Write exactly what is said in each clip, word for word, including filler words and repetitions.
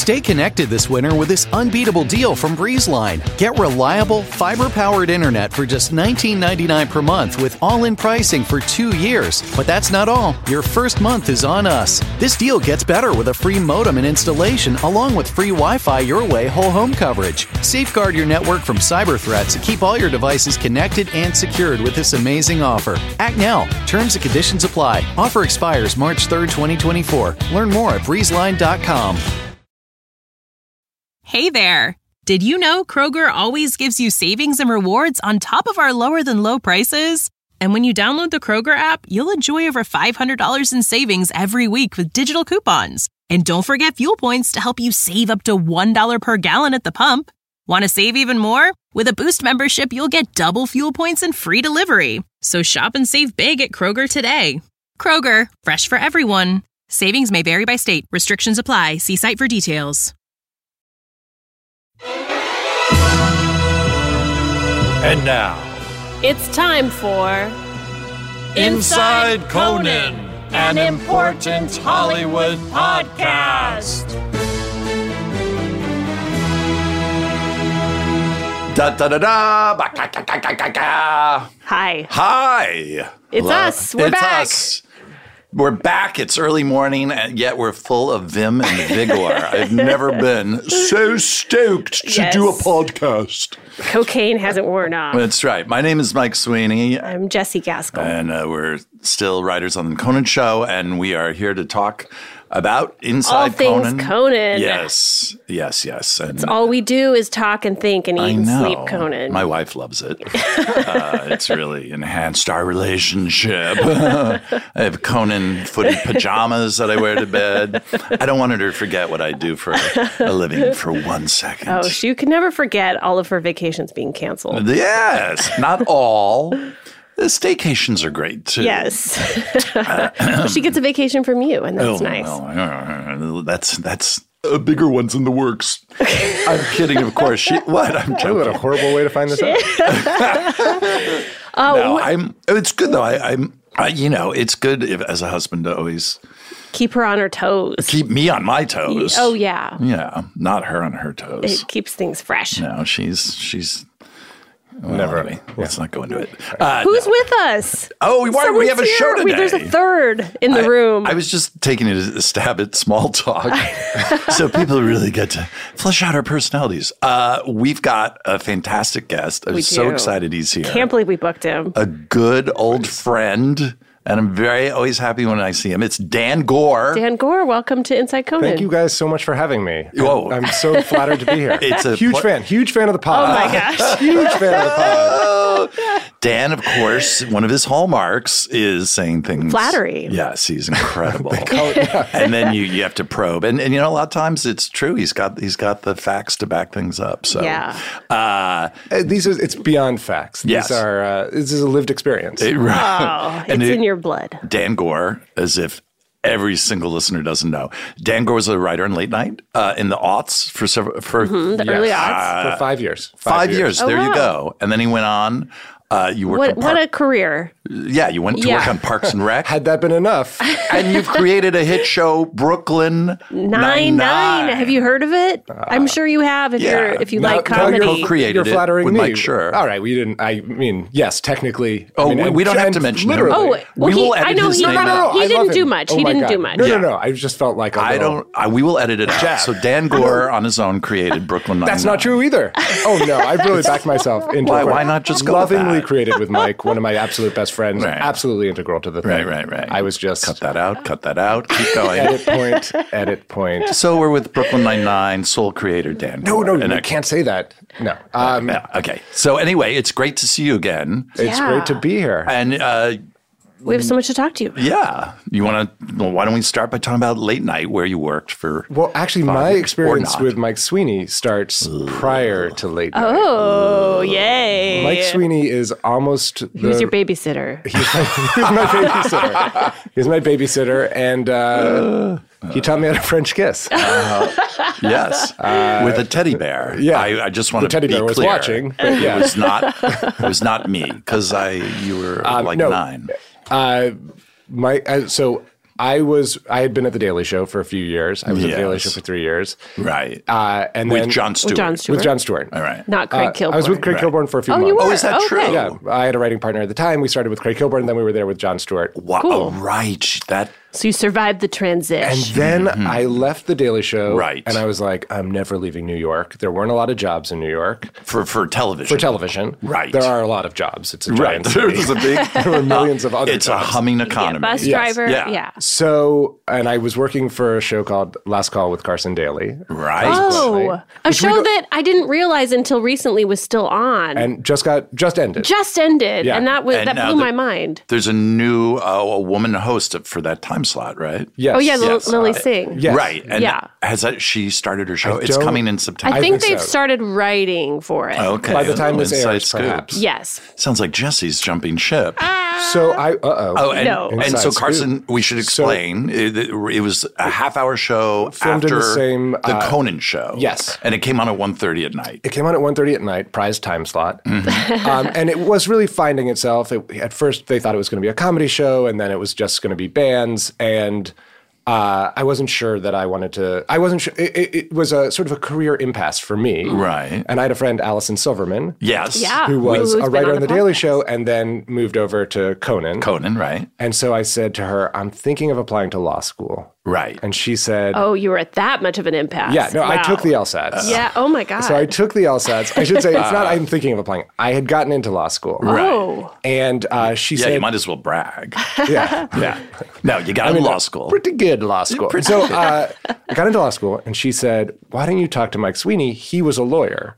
Stay connected this winter with this unbeatable deal from BreezeLine. Get reliable, fiber-powered internet for just nineteen ninety-nine per month with all-in pricing for two years. But that's not all. Your first month is on us. This deal gets better with a free modem and installation, along with free Wi-Fi your way whole home coverage. Safeguard your network from cyber threats and keep all your devices connected and secured with this amazing offer. Act now. Terms and conditions apply. Offer expires March third, twenty twenty-four. Learn more at breeze line dot com. Hey there! Did you know Kroger always gives you savings and rewards on top of our lower-than-low prices? And when you download the Kroger app, you'll enjoy over five hundred dollars in savings every week with digital coupons. And don't forget fuel points to help you save up to one dollar per gallon at the pump. Want to save even more? With a Boost membership, you'll get double fuel points and free delivery. So shop and save big at Kroger today. Kroger, fresh for everyone. Savings may vary by state. Restrictions apply. See site for details. And now, it's time for Inside Conan, an important Hollywood podcast. Da da da da. Ba, ka, ka, ka, ka, ka, ka. Hi. Hi. It's Hello. us. We're it's back. Us. We're back. It's early morning, and yet we're full of vim and vigor. I've never been so stoked to Yes. do a podcast. Cocaine hasn't worn off. That's right. My name is Mike Sweeney. I'm Jesse Gaskell. And uh, we're still writers on the Conan Show, and we are here to talk about Inside All things Conan. Conan. Yes, yes, yes. And All we do is talk and think and eat I and know. sleep Conan. My wife loves it. uh, it's really enhanced our relationship. I have Conan footy pajamas that I wear to bed. I don't want her to forget what I do for a living for one second. Oh, she could never forget all of her vacations being canceled. Yes, not all. The staycations are great too. Yes. She gets a vacation from you, and that's Oh, nice. well, that's that's uh, bigger ones in the works. I'm kidding, of course. She, what? I'm What a joking. horrible way to find this out. Oh, No, wh- I'm. It's good though. I, I'm. I, you know, it's good if, as a husband to always keep her on her toes. keep me on my toes. Oh, yeah. Yeah, not her on her toes. It keeps things fresh. No, she's she's. Well, Never. anyway, let's not go into it. Uh, Who's no. with us? Oh, we, why, we Someone's have a here. show today. Wait, there's a third in the I- room. I was just taking it as a stab at small talk. So people really get to flesh out our personalities. Uh, we've got a fantastic guest. I'm We so do. excited he's here. Can't believe we booked him. A good old friend. And I'm very always happy when I see him. It's Dan Gore. Dan Gore, welcome to Inside Conan. Thank you guys so much for having me. Whoa. I'm so flattered to be here. It's a huge pl- fan. Huge fan of the pod. Oh my gosh. Huge fan of the pod. Dan, of course, one of his hallmarks is saying things. Flattery. Yes, he's incredible. And then you, you have to probe. And, and, you know, a lot of times it's true. He's got he's got the facts to back things up. So, Yeah. Uh, Uh, These are, it's beyond facts. Yes. These are, uh, this is a lived experience. it- Oh, And it's it- in your blood. Dan Gore, as if every single listener doesn't know. Dan Gore was a writer on Late Night uh, in the aughts for several for The early aughts. For five years. five years. Oh, there you wow. go. And then he went on. Uh, you worked What on what Park- a career. yeah, you went to Yeah. work on Parks and Rec. Had that been enough? And you've created a hit show, Brooklyn Nine Nine. Have you heard of it? I'm sure you have if yeah. you're if you Now- like now comedy. you're co-created You're it flattering with me. Mike Schur. All right, we didn't. I mean, yes, technically. Oh, I mean, we- and- we don't have and to mention him. literally. Oh, well, We he, will I edit know his he, name out. he I love didn't do him. much. Oh he my didn't God. do much. No, Yeah. no, no. I just felt like a I little- don't. I, we will edit it out. Jab. So Dan Gore on his own created Brooklyn Nine-Nine. That's not true either. Oh no, I really backed myself into Why- it. why not just go with lovingly that? created with Mike, one of my absolute best friends, Right. absolutely integral to the thing. Right, right, right. I was just Cut that out. Cut that out. Keep going. edit point, edit point. So we're with Brooklyn Nine-Nine, sole creator Dan No, Gore. no, And you I- can't say that. No, um, Yeah, okay. So anyway, it's great to see you again. it's Yeah. great to be here. And uh, We have so much to talk to you. yeah, you want to? Well, why don't we start by talking about Late Night, where you worked for? Well, actually, five my years, or experience not. with Mike Sweeney starts prior to Late Night. Oh, yay. Mike Sweeney is almost the, Who's your babysitter? He's my, he's my babysitter. He's my babysitter, and uh, he taught me how to French kiss. Yes, with a teddy bear. yeah. I, I just want The to teddy be bear was clear. watching, but yeah. It was not. It was not me because I. You were Um, like no. nine. Uh, my uh, so I was I had been at the Daily Show for a few years. I was at the Daily Yes. Show for three years. Right. Uh, and With then Jon Stewart. Jon Stewart. with Jon Stewart. All right. Not Craig Uh, Kilborn. I was with Craig Right. Kilborn for a few Oh, months. you were? Oh, is that Okay. true? Yeah, I had a writing partner at the time. We started with Craig Kilborn, and then we were there with Jon Stewart. Wow. Cool. Oh, right. That. So you survived the transition. And then I left the Daily Show, Mm-hmm. Right. and I was like, I'm never leaving New York. There weren't a lot of jobs in New York For for television. for television. Right. There are a lot of jobs. It's a Right. giant city. There's a big. There were millions of other It's jobs. a humming Yeah, economy. bus Yes. driver. Yeah. Yeah. So, and I was working for a show called Last Call with Carson Daly. Right. Oh, Right. a Which we show don't- that I didn't realize until recently was still on. And just got, just ended. just ended, Yeah. and that was And that now blew the- my mind. There's a new uh, a woman host for that time slot, right? Yes. Oh yeah, Lil- Yes. Lily Uh, Singh. Yes. Right. And Yeah. has that she started her show? I It's don't- coming in September. I I think think they've so. started writing for it. Okay. By the time this Inside airs, scoop. perhaps. Yes. Sounds like Jesse's jumping ship. So I, uh-oh. Oh, and, No. and Inside so scoop. Carson, we should So- explain. it, it was a half-hour show Filmed in after the same, the uh, Conan show. yes. and it came on at one thirty at night. It came on at one thirty at night, prize time slot. Mm-hmm. um, and it was really finding itself. It, at first, they thought it was going to be a comedy show, and then it was just going to be bands. And uh, I wasn't sure that I wanted to. I wasn't sure. It, it, it was a sort of a career impasse for me. Right. And I had a friend, Allison Silverman, Yes. Yeah. who was Who's a been writer on on the The Daily podcast. Show and then moved over to Conan. Conan, right? And so I said to her, I'm thinking of applying to law school. Right. And she said, Oh, you were at that much of an impasse. yeah, no, I Wow. took the LSATs. Yeah. Oh my god. So I took the LSATs. I should say it's not I'm thinking of applying. I had gotten into law school. Oh. And uh, she yeah, said, you might as well brag. yeah, yeah. No, you got in law school. pretty good law school. So uh, I got into law school, and she said, why don't you talk to Mike Sweeney? He was a lawyer.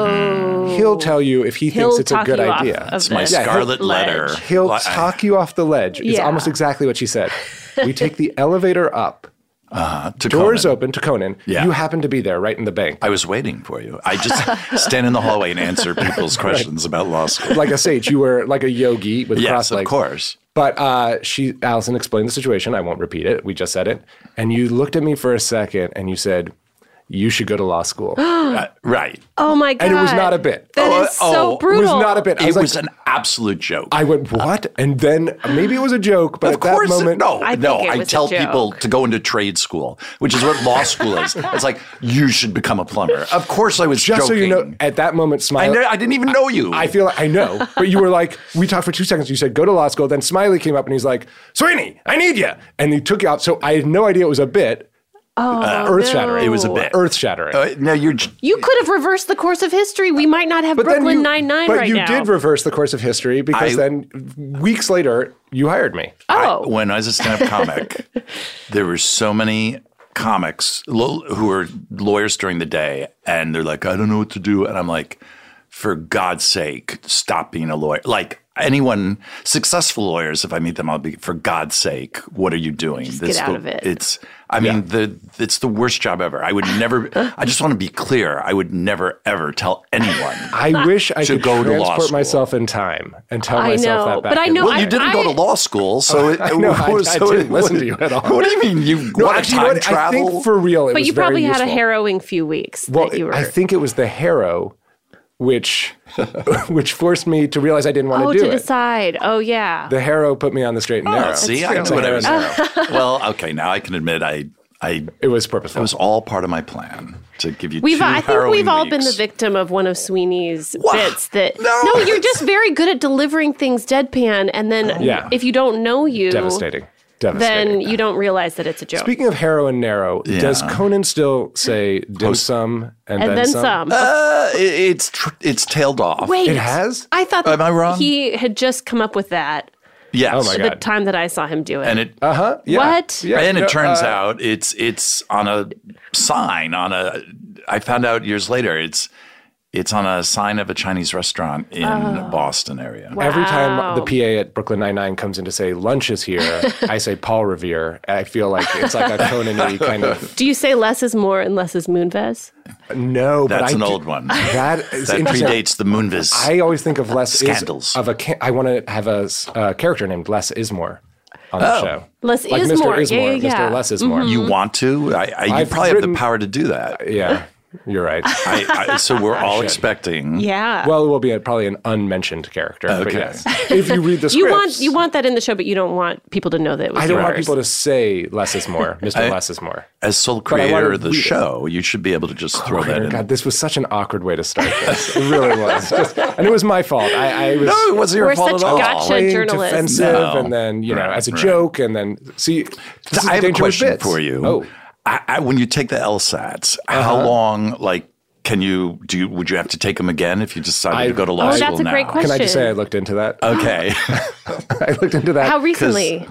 Oh. He'll tell you if he He'll thinks it's a talk good you off idea. of It's my the Yeah, he'll- scarlet ledge. letter. He'll Well, I- talk you off the ledge. It's Yeah. almost exactly what she said. We take the elevator up, uh, to doors Conan. open to Conan. Yeah. You happen to be there right in the bank. I was waiting for you. I just stand in the hallway and answer people's questions about law school. Like a sage. You were like a yogi with Yes, cross of legs. course. But uh, she, Allison explained the situation. I won't repeat it. We just said it. And you looked at me for a second and you said, you should go to law school. Uh, right. Oh my god. And it was not a bit. That Oh, is so oh, it brutal. It was not a bit. I It was was, like, an absolute joke. I went, what? And then maybe it was a joke, but of at that course, moment, no, I no. think it I was a tell joke. people to go into trade school, which is what law school is. It's like you should become a plumber. Of course, I was just joking. so you know, at that moment, I, Smiley. kn- I didn't even know you. I feel like I know, but you were like, we talked for two seconds. You said, go to law school. Then Smiley came up and he's like, Sweeney, I need you. And he took you out. So I had no idea it was a bit. Oh, Earth shattering. It was a bit. Earth shattering. Uh, no, you're. j- You could have reversed the course of history. We might not have But then Brooklyn you- Nine-Nine But right you now. did reverse the course of history because I- then weeks later, you hired me. Oh. I, when I was a stand-up comic, there were so many comics lo- who were lawyers during the day, and they're like, I don't know what to do, and I'm like, for God's sake, stop being a lawyer. Like anyone, successful lawyers, if I meet them, I'll be, for God's sake, what are you doing? Just get out the- of it. It's, I mean, the it's the worst job ever. I would never. I just want to be clear. I would never ever tell anyone. I wish I Should could go to law transport school. myself in time and tell I myself know, that back but I then. know Well, you I- didn't I- go to law school, so it, I know, I- I so didn't it- listen to you at all. What do you mean? You No, want actually, time you know what? travel? I think for real, it But was you probably very had a useful. harrowing few weeks Well, that you were. I think it was the harrow, which which forced me to realize I didn't want oh, to do to it. decide. Oh, yeah. The harrow put me on the straight and narrow. Oh, see, I It's knew a what I was harrow. doing. Well, okay, now I can admit I, I, It was purposeful. it was all part of my plan to give you We've, two I think harrowing we've all been the weeks. victim of one of Sweeney's What? bits that. No. you're just very good at delivering things deadpan, and then Yeah. if you don't know you, devastating. then Devastating. you don't realize that it's a joke. Speaking of harrow and narrow, does Yeah. Conan still say dim sum and, and then some. Uh, it- it's tr- it's tailed off. Wait, It has? I thought Am I wrong? he had just come up with that Yes. Oh my the God. time that I saw him do it. And it Uh huh. Yeah. What? Yeah. and it no, turns uh, out it's it's on a sign on a. I found out years later it's it's on a sign of a Chinese restaurant in Boston area. Every time the Wow. P A at Brooklyn Nine-Nine comes in to say lunch is here, I say Paul Revere. I feel like it's like a Conan-y kind of. Do you say less is more and less is Moonves? No, but That's I an do- old one. That is That interesting. predates the Moonves. I always think of Les Scandals. Is, of a. ca- I want to have a s- uh, character named Les Ismore on the Oh. show. Les like Ismore. Mister Yeah, Ismore. yeah, yeah. Mister Les Ismore. you want to? I, I, you I've probably written- have the power to do that. Yeah. You're right. I, I, so we're all expecting. Yeah. Well, it will be a, probably an unmentioned character. But Okay. yes, if you read the scripts, you want you want that in the show, but you don't want people to know that it was I don't yours. want people to say less is more. Mister I- Less is more. As sole I creator wanna of the read it. show, you should be able to just throw Oh, that in. God, this was such an awkward way to start this. It really was. Just, and it was my fault. I, I was. No, it wasn't your We're fault such at all. gotcha playing journalists. defensive, No. and then you know, Right, as a right. joke, and then see. This is I have the a danger with question bits. for you. Oh, I, I, when you take the LSATs, how long, like, can you do? You, would you have to take them again if you decided I- to go to law Oh, school that's a now? great question. can I just say I looked into that? Okay. I looked into that. How recently?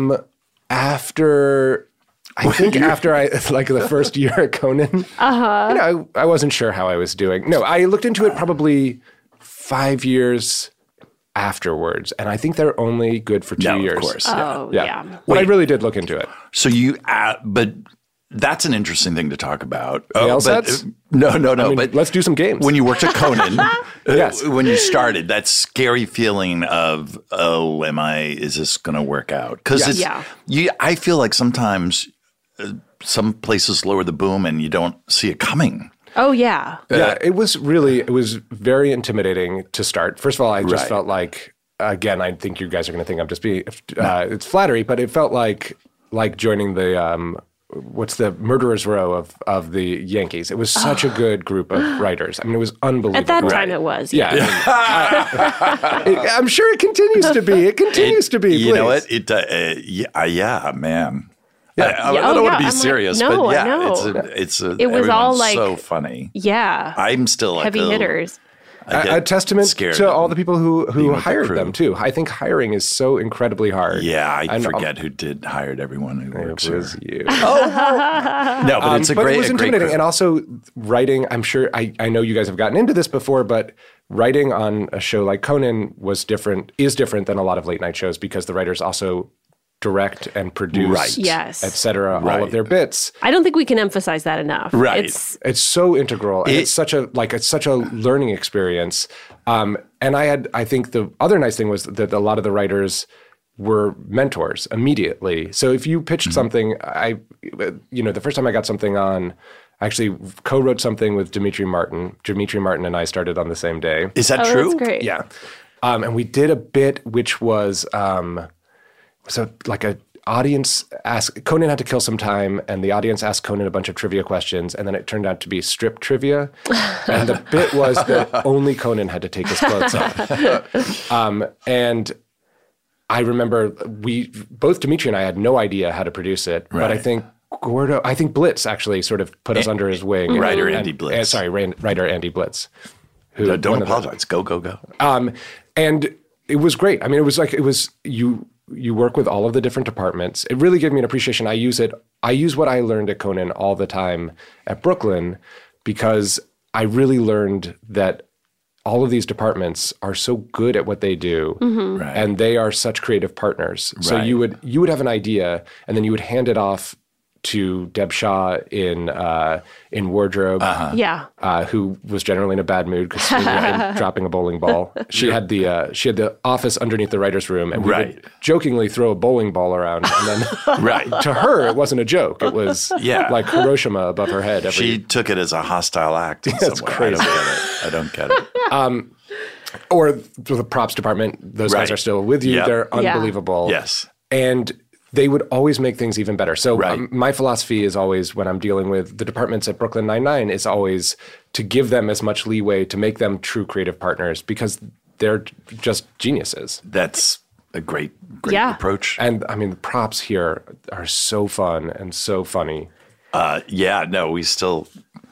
after I think after I like the first year at Conan, uh-huh. you know, I, I wasn't sure how I was doing. No, I looked into it probably five years afterwards, and I think they're only good for two No, of years. course. oh, Yeah, yeah. but I Wait. really did look into it. So you, uh, but that's an interesting thing to talk about. The Oh, but, LSATs? uh, no, no, no. I mean, but let's do some games. When you worked at Conan, Yes. uh, when you started, that scary feeling of, oh, am I? Is this going to work out? Because Yes. it's, Yeah. you. I feel like sometimes uh, some places lower the boom and you don't see it coming. Oh, yeah. Yeah, it was really, it was very intimidating to start. First of all, I just Right. felt like, again, I think you guys are going to think I'm just being, uh, it's flattery, but it felt like, like joining the, um, what's the Murderers Row of, of the Yankees. It was such a good group of writers. I mean, it was unbelievable. At that time, it was. Yeah. I mean, I, I'm sure it continues to be. It continues to be. You know please. what? It. Uh, uh, yeah, uh, yeah, man. Yeah. I, I, Yeah, I don't oh, want to yeah, be I'm like, serious, no, but I yeah, know. it's a, it's a. It was all everyone's like- so funny. Yeah. I'm still like Heavy a, hitters. I A, get a testament scared to of all the people who, being who with the hired crew. them, too. I think hiring is so incredibly hard. Yeah, I And, um, forget who did hired everyone who works It here. was you. No, but it's a Um, but great, it was a great intimidating, crew. and also writing. I'm sure I, I know you guys have gotten into this before, but writing on a show like Conan was different. Is different than a lot of late night shows because the writers also direct and produce, Right. Yes. et cetera, all Right. of their bits. I don't think we can emphasize that enough. Right. It's It's so integral, and It- it's such a like it's such a learning experience. Um, and I had, I think the other nice thing was that a lot of the writers were mentors immediately. So if you pitched Mm-hmm. something, I, you know, the first time I got something on, I actually co-wrote something with Dimitri Martin. Dimitri Martin and I started on the same day. Is that oh, true? that's great. Yeah, um, and we did a bit which was um, was a like a audience ask Conan had to kill some time, and the audience asked Conan a bunch of trivia questions, and then it turned out to be strip trivia, and the bit was that only Conan had to take his clothes off, um, and I remember we both Dimitri and I had no idea how to produce it, but I Right. think. Gordo, I think Blitz actually sort of put us under his wing. Writer And- Andy and- Blitz. uh, sorry, Ran- writer Andy Blitz. Who, No, don't one of the- apologize. Go, go, go. um, and it was great. I mean, it was like it was you. You work with all of the different departments. It really gave me an appreciation. I use it. I use what I learned at Conan all the time at Brooklyn because I really learned that all of these departments are so good at what they do, Right. and they are such creative partners. So Right. you would you would have an idea, and then you would hand it off to Deb Shaw in uh, in wardrobe. Yeah. Uh, who was generally in a bad mood because dropping a bowling ball. She had the uh, she had the office underneath the writer's room, and we Right. would jokingly throw a bowling ball around. And then Right. to her, it wasn't a joke. It was Yeah. like Hiroshima above her head. Every, She took it as a hostile act. in That's some way. crazy. I don't get it. I don't get it. or the props department. Those guys Right. are still with you. Yep. They're Yeah. unbelievable. Yes. And they would always make things even better. So Right. um, my philosophy is always when I'm dealing with the departments at Brooklyn Nine-Nine is always to give them as much leeway to make them true creative partners because they're just geniuses. That's a great, great Yeah. approach. And I mean, the props here are so fun and so funny. Uh, yeah, no, we still.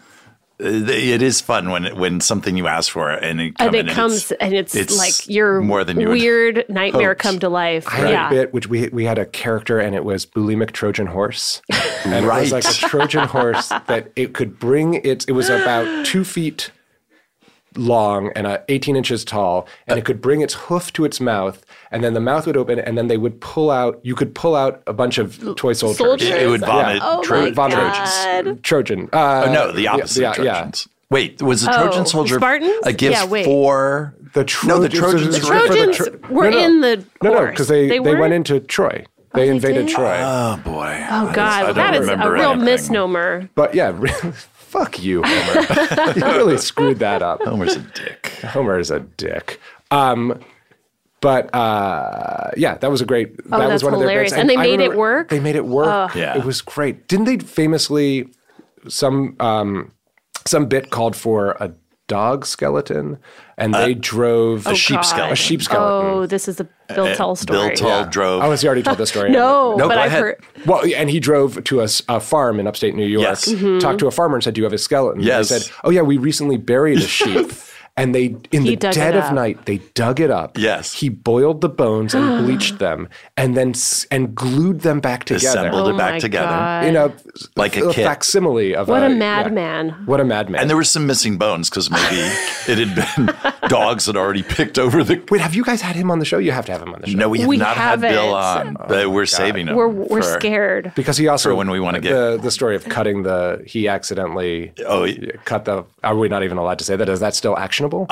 It is fun when when something you ask for and it, come And in it comes it's, and it's, it's like your more than you would weird nightmare hoped. come to life. I had Yeah. a bit which we we had a character and it was bulimic Trojan horse. And it was Right. like a Trojan horse that it could bring its it was about two feet long and uh, eighteen inches tall, and it could bring its hoof to its mouth, and then the mouth would open, and then they would pull out. You could pull out a bunch of toy soldiers. Soldiers? It, it would vomit Oh Tro- my Vomit God. Trojan. Uh, Oh, no, the opposite yeah, of yeah. Trojans. Wait, was the Oh, Trojan soldier Spartans? a gift Yeah, wait. for The Tro- No, the the Trojans Trojans were for the Trojans Tro- were no, no. in the No, no, horse. because they, they, were? went into Troy. They they invaded did? Troy. Oh boy. Oh God, I don't that is a remember real anything. misnomer. But yeah, fuck you, Homer. You really screwed that up. Homer's a dick. Homer is a dick. Um, but uh, yeah, that was a great. Oh, that that's was one hilarious. of their And bits. they I made it remember work? They made it work. Yeah. It was great. Didn't they famously some um, some bit called for a dog skeleton, and they drove a sheep God. skeleton. a sheep skeleton. Oh, this is the Bill Tull story. Bill Tull drove. Oh, has he already told this story? No, No, but go I've ahead. heard. Well, and he drove to a, s- a farm in upstate New York, Yes. talked to a farmer and said, do you have a skeleton? Yes. And they said, oh yeah, we recently buried a sheep. And they, in He the dug dead it of up. night, they dug it up. Yes. He boiled the bones and bleached them and then s- and glued them back together. Assembled Oh it back my together. God. In a, Like a a kit. facsimile of What a a yeah. madman. What a madman. And there were some missing bones because maybe it had been dogs had already picked over the. Wait, have you guys had him on the show? You have to have him on the show. No, we have We not had haven't. Bill on, but we're saving him. We're we're for- scared. Because he also For when we wanna get- the the story of cutting the he accidentally Oh, yeah. cut the are we not even allowed to say that? Is that still actionable?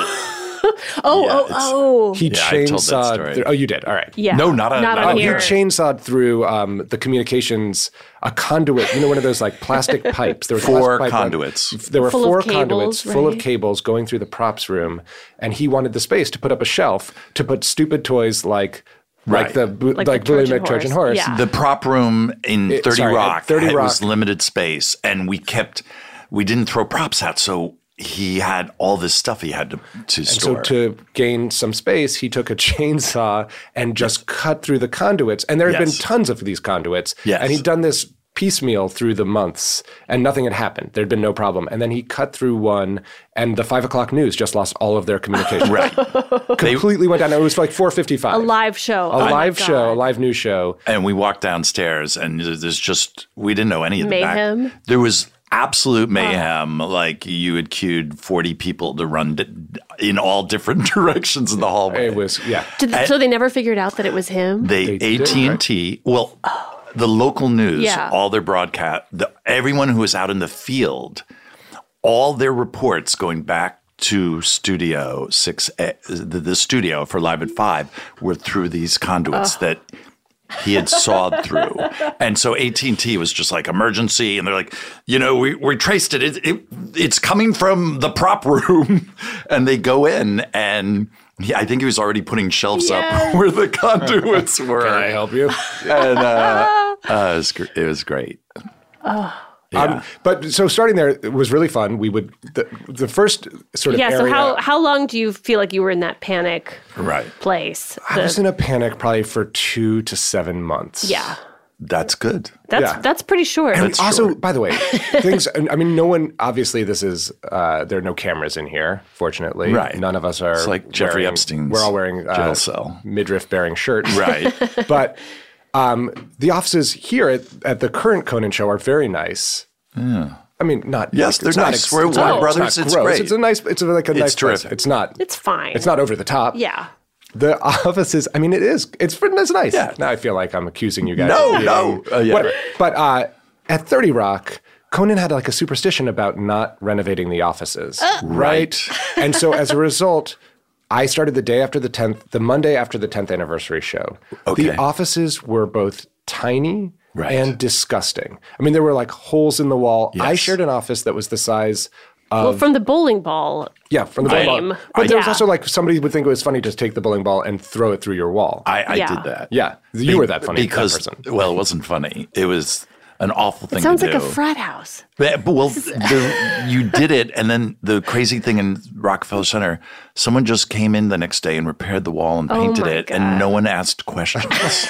Oh, Yeah, oh, it's- oh. he Yeah, I told that chainsawed. story. through- oh, you did. All right. Yeah. No, not on- not not on on Oh, he here. chainsawed through um, the communications, a conduit, you know, one of those like plastic pipes. There was a Four plastic pipe, conduits. There were Full of four cables, conduits full of right? cables going through the props room. And he wanted the space to put up a shelf to put stupid toys like, like Right. the bo- Like like, the Billy Trojan McTrojan horse. horse. Yeah. The prop room in It- thirty sorry, at Rock thirty had- Rock. was limited space, and we kept we didn't throw props out, so he had all this stuff he had to, to So store. to gain some space, he took a chainsaw and just cut through the conduits. And there had Yes. been tons of these conduits. Yes. And he'd done this piecemeal through the months and nothing had happened. There'd been no problem. And then he cut through one and the five o'clock news just lost all of their communication. right, Completely went down. It was like four fifty-five. A live show. A Oh my live show, a God. live news show. and we walked downstairs, and there's just we didn't know any of the Mayhem? back. There was absolute mayhem. Like you had queued forty people to run d- in all different directions in the hallway. It was, yeah. Did, so they never figured out that it was him? They, They did, A T and T, well, the local news, Yeah. all their broadcast, the, everyone who was out in the field, all their reports going back to Studio six, A, the, the studio for Live at Five, were through these conduits that he had sawed through. And so A T and T was just like emergency. And they're like, you know, we, we traced it. It, it. It's coming from the prop room. And they go in and he, I think he was already putting shelves Yes. up where the conduits were. Can I help you? And uh, uh, it, was, gr- it was great. Yeah. Um, but so starting there it was really fun. We would, the, the first sort of yeah. So area. how how long do you feel like you were in that panic Right. place? I The- was in a panic probably for two to seven months. yeah. That's good. That's Yeah. that's pretty short. And That's also, short. by the way, things, I mean, no one, obviously, this is, uh, there are no cameras in here, fortunately. Right. None of us are. It's like Jeffrey wearing- Epstein's We're all wearing uh, jail cell. midriff bearing shirts. Right. But um, the offices here at, at the current Conan show are very nice. I mean, not. Yes, they're it's not nice. ex- We're it's Warner not- Brothers, It's, not it's gross. great. It's a nice. It's a, like a It's nice place. terrific. It's not. It's fine. It's not over the top. Yeah. The offices. I mean, it is. It's it's nice. Yeah. Now I feel like I'm accusing you guys. No, of being- no. Uh, yeah. Whatever. But uh, at thirty Rock, Conan had like a superstition about not renovating the offices. Right. And so as a result, I started the day after the tenth, the Monday after the tenth anniversary show. Okay. The offices were both tiny Right. and disgusting. I mean, there were like holes in the wall. I Yes. shared an office that was the size. well, from the bowling ball. Yeah, from the bowling Game. ball. But there was Yeah. also like somebody would think it was funny to take the bowling ball and throw it through your wall. I, I Yeah. did that. yeah, you were that funny because that person. well, it wasn't funny. It was an awful thing. It sounds to like a do. frat house. But, but, well, the, you did it, and then the crazy thing in Rockefeller Center, someone just came in the next day and repaired the wall and painted Oh my it, God. and no one asked questions.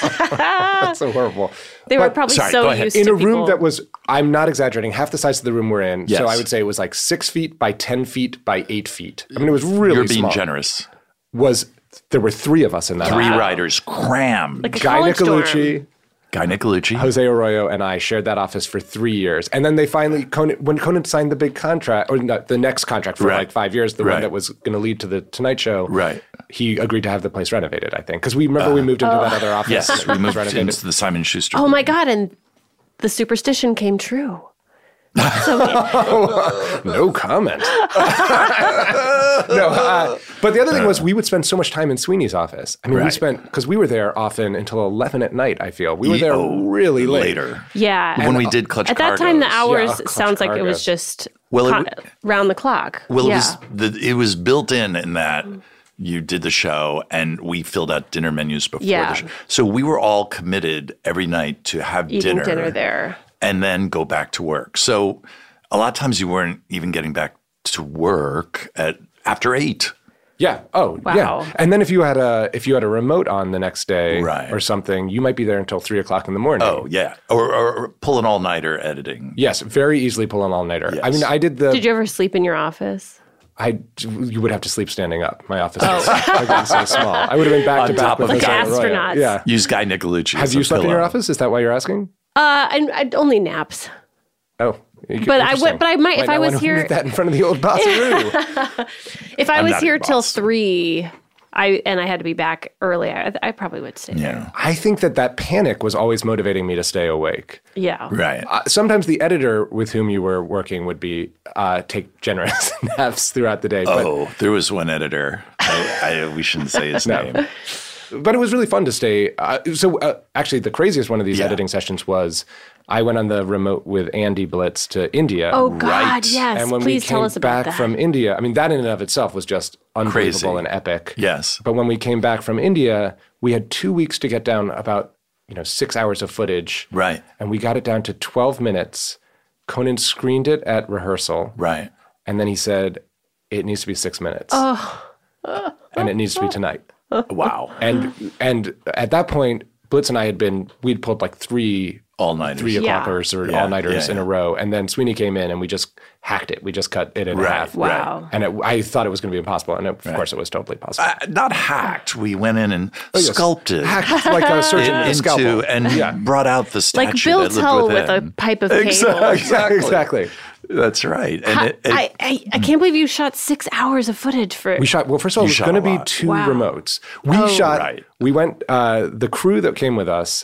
That's so horrible. They were But probably sorry, so go ahead. used in to a room people- that was, I'm not exaggerating, half the size of the room we're in. Yes. So I would say it was like six feet by ten feet by eight feet. I mean, it was really You're being small. generous. Was there were three of us in that. Three office. writers crammed. like a Guy college dorm. Nicolucci, Guy Nicolucci. Jose Arroyo, and I shared that office for three years. And then they finally, Conan, when Conan signed the big contract, or no, the next contract for Right. like five years, the Right. one that was going to lead to the Tonight Show, Right. he agreed to have the place renovated, I think. Because we remember we moved into that other office. and Yes, it we was moved renovated. into the Simon Schuster. Oh my God! And the superstition came true. So No comment. no, uh, but the other thing was we would spend so much time in Sweeney's office. I mean, we Right. spent, because we were there often until eleven at night, I feel. We were there Oh, really late. Later. yeah. When we did Clutch At that time, the Cargos. hours Yeah, Clutch sounds like it was Cargos. just Well, it co- w- round the clock. Well, yeah. it was the, it was built in in that you did the show and we filled out dinner menus before Yeah. the show. So we were all committed every night to have Eating dinner, dinner there. and then go back to work. So a lot of times you weren't even getting back to work at after eight. Yeah. Oh, Wow. yeah. And then if you had a if you had a remote on the next day Right. or something, you might be there until three o'clock in the morning. Oh yeah, or, or, or pull an all nighter editing. Yes, very easily pull an all nighter. I Yes. mean, I did the. Did you ever sleep in your office? I you would have to sleep standing up. My office is again, so small. I would have been back On to back top with of Jose Like Arroyo. astronauts. Yeah. Use Guy Nicolucci. Have as you a slept in your pillow. office? Is that why you're asking? Uh, and, and only naps. Oh. you- But I interesting. would- but I might- if not I was wanna here- read that in front of the old bossaroo. If I I'm was not here in till Boston. three, I and I had to be back early, I, I probably would stay there. Yeah. I think that that panic was always motivating me to stay awake. Yeah. Right. Uh, sometimes the editor with whom you were working would be uh, take generous naps throughout the day. But, Oh, there was one editor. I, I, we shouldn't say his No. name. but it was really fun to stay. Uh, so uh, actually, the craziest one of these Yeah. editing sessions was I went on the remote with Andy Blitz to India. Oh God, Right. yes. and when Please we tell came us about back that. from India, I mean, that in and of itself was just unbelievable Crazy. and epic. Yes. But when we came back from India, we had two weeks to get down about, you know, six hours of footage. Right. And we got it down to twelve minutes. Conan screened it at rehearsal. Right. And then he said, it needs to be six minutes. Oh. And it needs to be tonight. Wow. And and at that point, Blitz and I had been, we'd pulled like three All nighters. three Yeah. o'clockers or Yeah, all-nighters yeah, in yeah. a row. And then Sweeney came in and we just hacked it. We just cut it in Right, half. Wow. And it, I thought it was going to be impossible. And it, of course, it was totally possible. Uh, not hacked. We went in and Oh, yes. sculpted Hacked like a surgeon with a scalpel. into and Yeah. brought out the statue Like Bill that lived Tell with within. a pipe of cable. Exactly. Exactly. That's right. And I, it, it, I, I, I can't believe you shot six hours of footage for We shot, well, first of all, You it was shot going to a be lot. two Wow. remotes. We Oh. shot, Right. we went, uh, the crew that came with us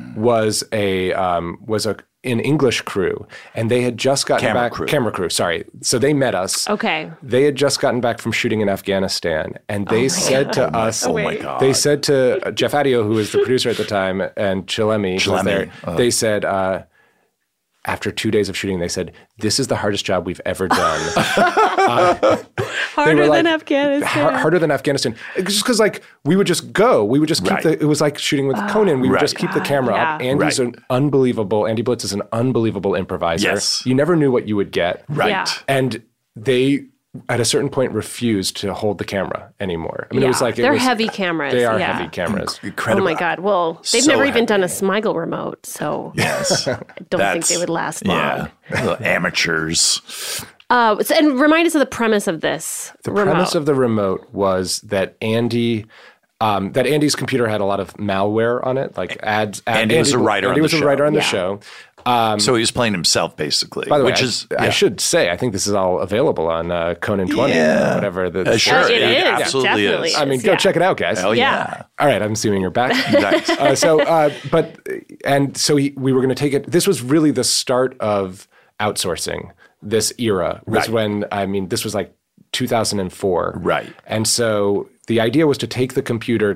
was a, um, was a, an English crew. And they had just gotten Camera back, crew. camera crew, sorry. So they met us. Okay. They had just gotten back from shooting in Afghanistan. And they said to us, oh my God. they said to uh, Jeff Adio, who was the producer at the time, and Chilemi, who was Chilemi, there, uh. they said, uh, after two days of shooting, they said, this is the hardest job we've ever done. Harder were than like, Afghanistan. Har- harder than Afghanistan. It's just because like we would just go. We would just keep Right. the. It was like shooting with Conan. We would Right. just keep the camera up. Yeah. Andy's Right. an unbelievable. Andy Blitz is an unbelievable improviser. Yes. You never knew what you would get. right. Yeah. And they at a certain point refused to hold the camera anymore. I mean, it was Yeah. like it They're was- heavy cameras, They are yeah. heavy cameras. Oh Incredible. my God. Well, they've So never even done a heavy. Smigel remote, so Yes. I don't think That's- they would last long. Yeah. Little amateurs. Uh, so- and remind us of the premise of this. The premise of the remote was that Andy, um, that Andy's computer had a lot of malware on it, like ads. ad- Andy was a writer Andy on the was a show. writer on the Yeah. show. so he was playing himself, basically. By the which way, is I, I yeah. should say, I think this is all available on uh, Conan twenty Yeah. or whatever. The, Uh, sure. Uh, it It is. absolutely definitely is. I mean, is, go yeah. check it out, guys. Hell Yeah. yeah. All right, I'm assuming you're back. Nice. uh, so, uh, but, and so he, we were going to take it. This was really the start of outsourcing. This era was Right. when, I mean, this was like two thousand four. Right. And so the idea was to take the computer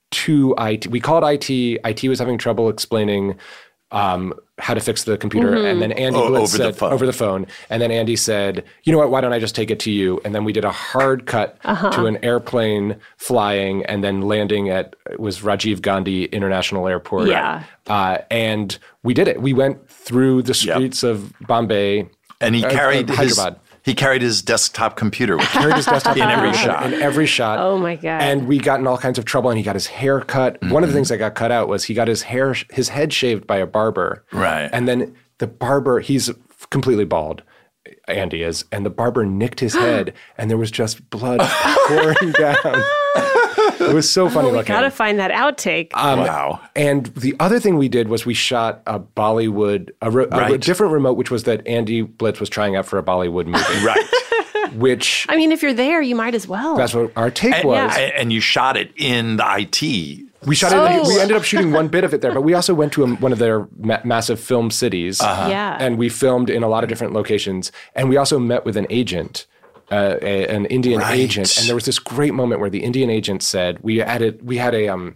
to I T. We called I T. I T was having trouble explaining um, how to fix the computer. And then Andy O- Blitz over the said, phone. over the phone. And then Andy said, you know what, why don't I just take it to you? And then we did a hard cut to an airplane flying and then landing at, it was Rajiv Gandhi International Airport. Yeah. Uh, and we did it. We went through the streets of Bombay. And he uh, carried uh, his Hyderabad. he carried his desktop computer with him. Carried his desktop In every computer shot. In every shot. Oh, my God. And we got in all kinds of trouble. And he got his hair cut. One Mm-hmm. of the things that got cut out was he got his hair, his head shaved by a barber. Right. And then the barber, he's completely bald. Andy is, and the barber nicked his head, and there was just blood pouring down. It was so funny we looking. gotta find that outtake. Um, Wow. And the other thing we did was we shot a Bollywood, a, re- a re- Right. different remote, which was that Andy Blitz was trying out for a Bollywood movie. Right. Which I mean, if you're there, you might as well. that's what our take And, was. and you shot it in the I T We shot Oh. it. We ended up shooting one bit of it there, but we also went to a, one of their ma- massive film cities. Uh-huh. Yeah. And we filmed in a lot of different locations. And we also met with an agent, uh, a, an Indian Right. agent. And there was this great moment where the Indian agent said, we had a, we had a, um,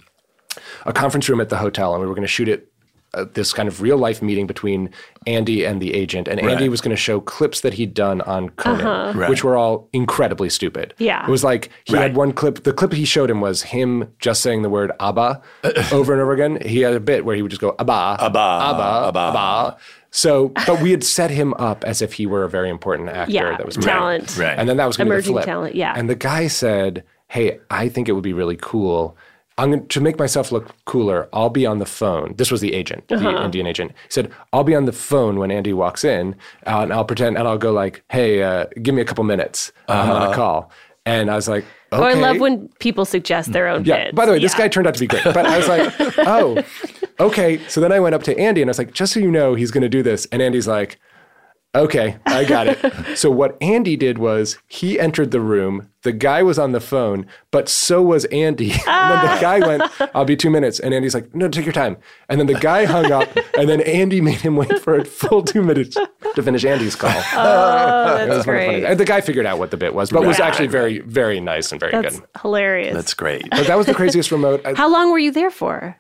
a conference room at the hotel and we were going to shoot it, uh, this kind of real life meeting between Andy and the agent. And Andy Right. was going to show clips that he'd done on Conan, Uh-huh. Right. which were all incredibly stupid. Yeah. It was like he Right. had one clip. The clip he showed him was him just saying the word Abba over and over again. He had a bit where he would just go Abba, Abba, Abba, Abba. Abba. So, but we had set him up as if he were a very important actor Yeah, that was talent. Right. and then that was going to be the Emerging flip. talent, yeah. And the guy said, "Hey, I think it would be really cool. I'm going to make myself look cooler. I'll be on the phone." This was the agent, the Uh-huh. Indian agent. He said, "I'll be on the phone when Andy walks in, uh, and I'll pretend, and I'll go like, hey, uh, give me a couple minutes. I'm on a call." And I was like, "Okay." Oh, I love when people suggest their own Yeah. bits. By the way, this Yeah. guy turned out to be great. But I was like, "Oh, okay." So then I went up to Andy and I was like, "Just so you know, he's going to do this." And Andy's like, "Okay, I got it." So what Andy did was he entered the room. The guy was on the phone, but so was Andy. And then the guy went, "I'll be two minutes." And Andy's like, "No, take your time." And then the guy hung up, and then Andy made him wait for a full two minutes to finish Andy's call. Oh, It that's was very funny. great. And the guy figured out what the bit was, but was Right, actually right, very, very nice and very That's good. hilarious. That's great. But that was the craziest remote. I- How long were you there for?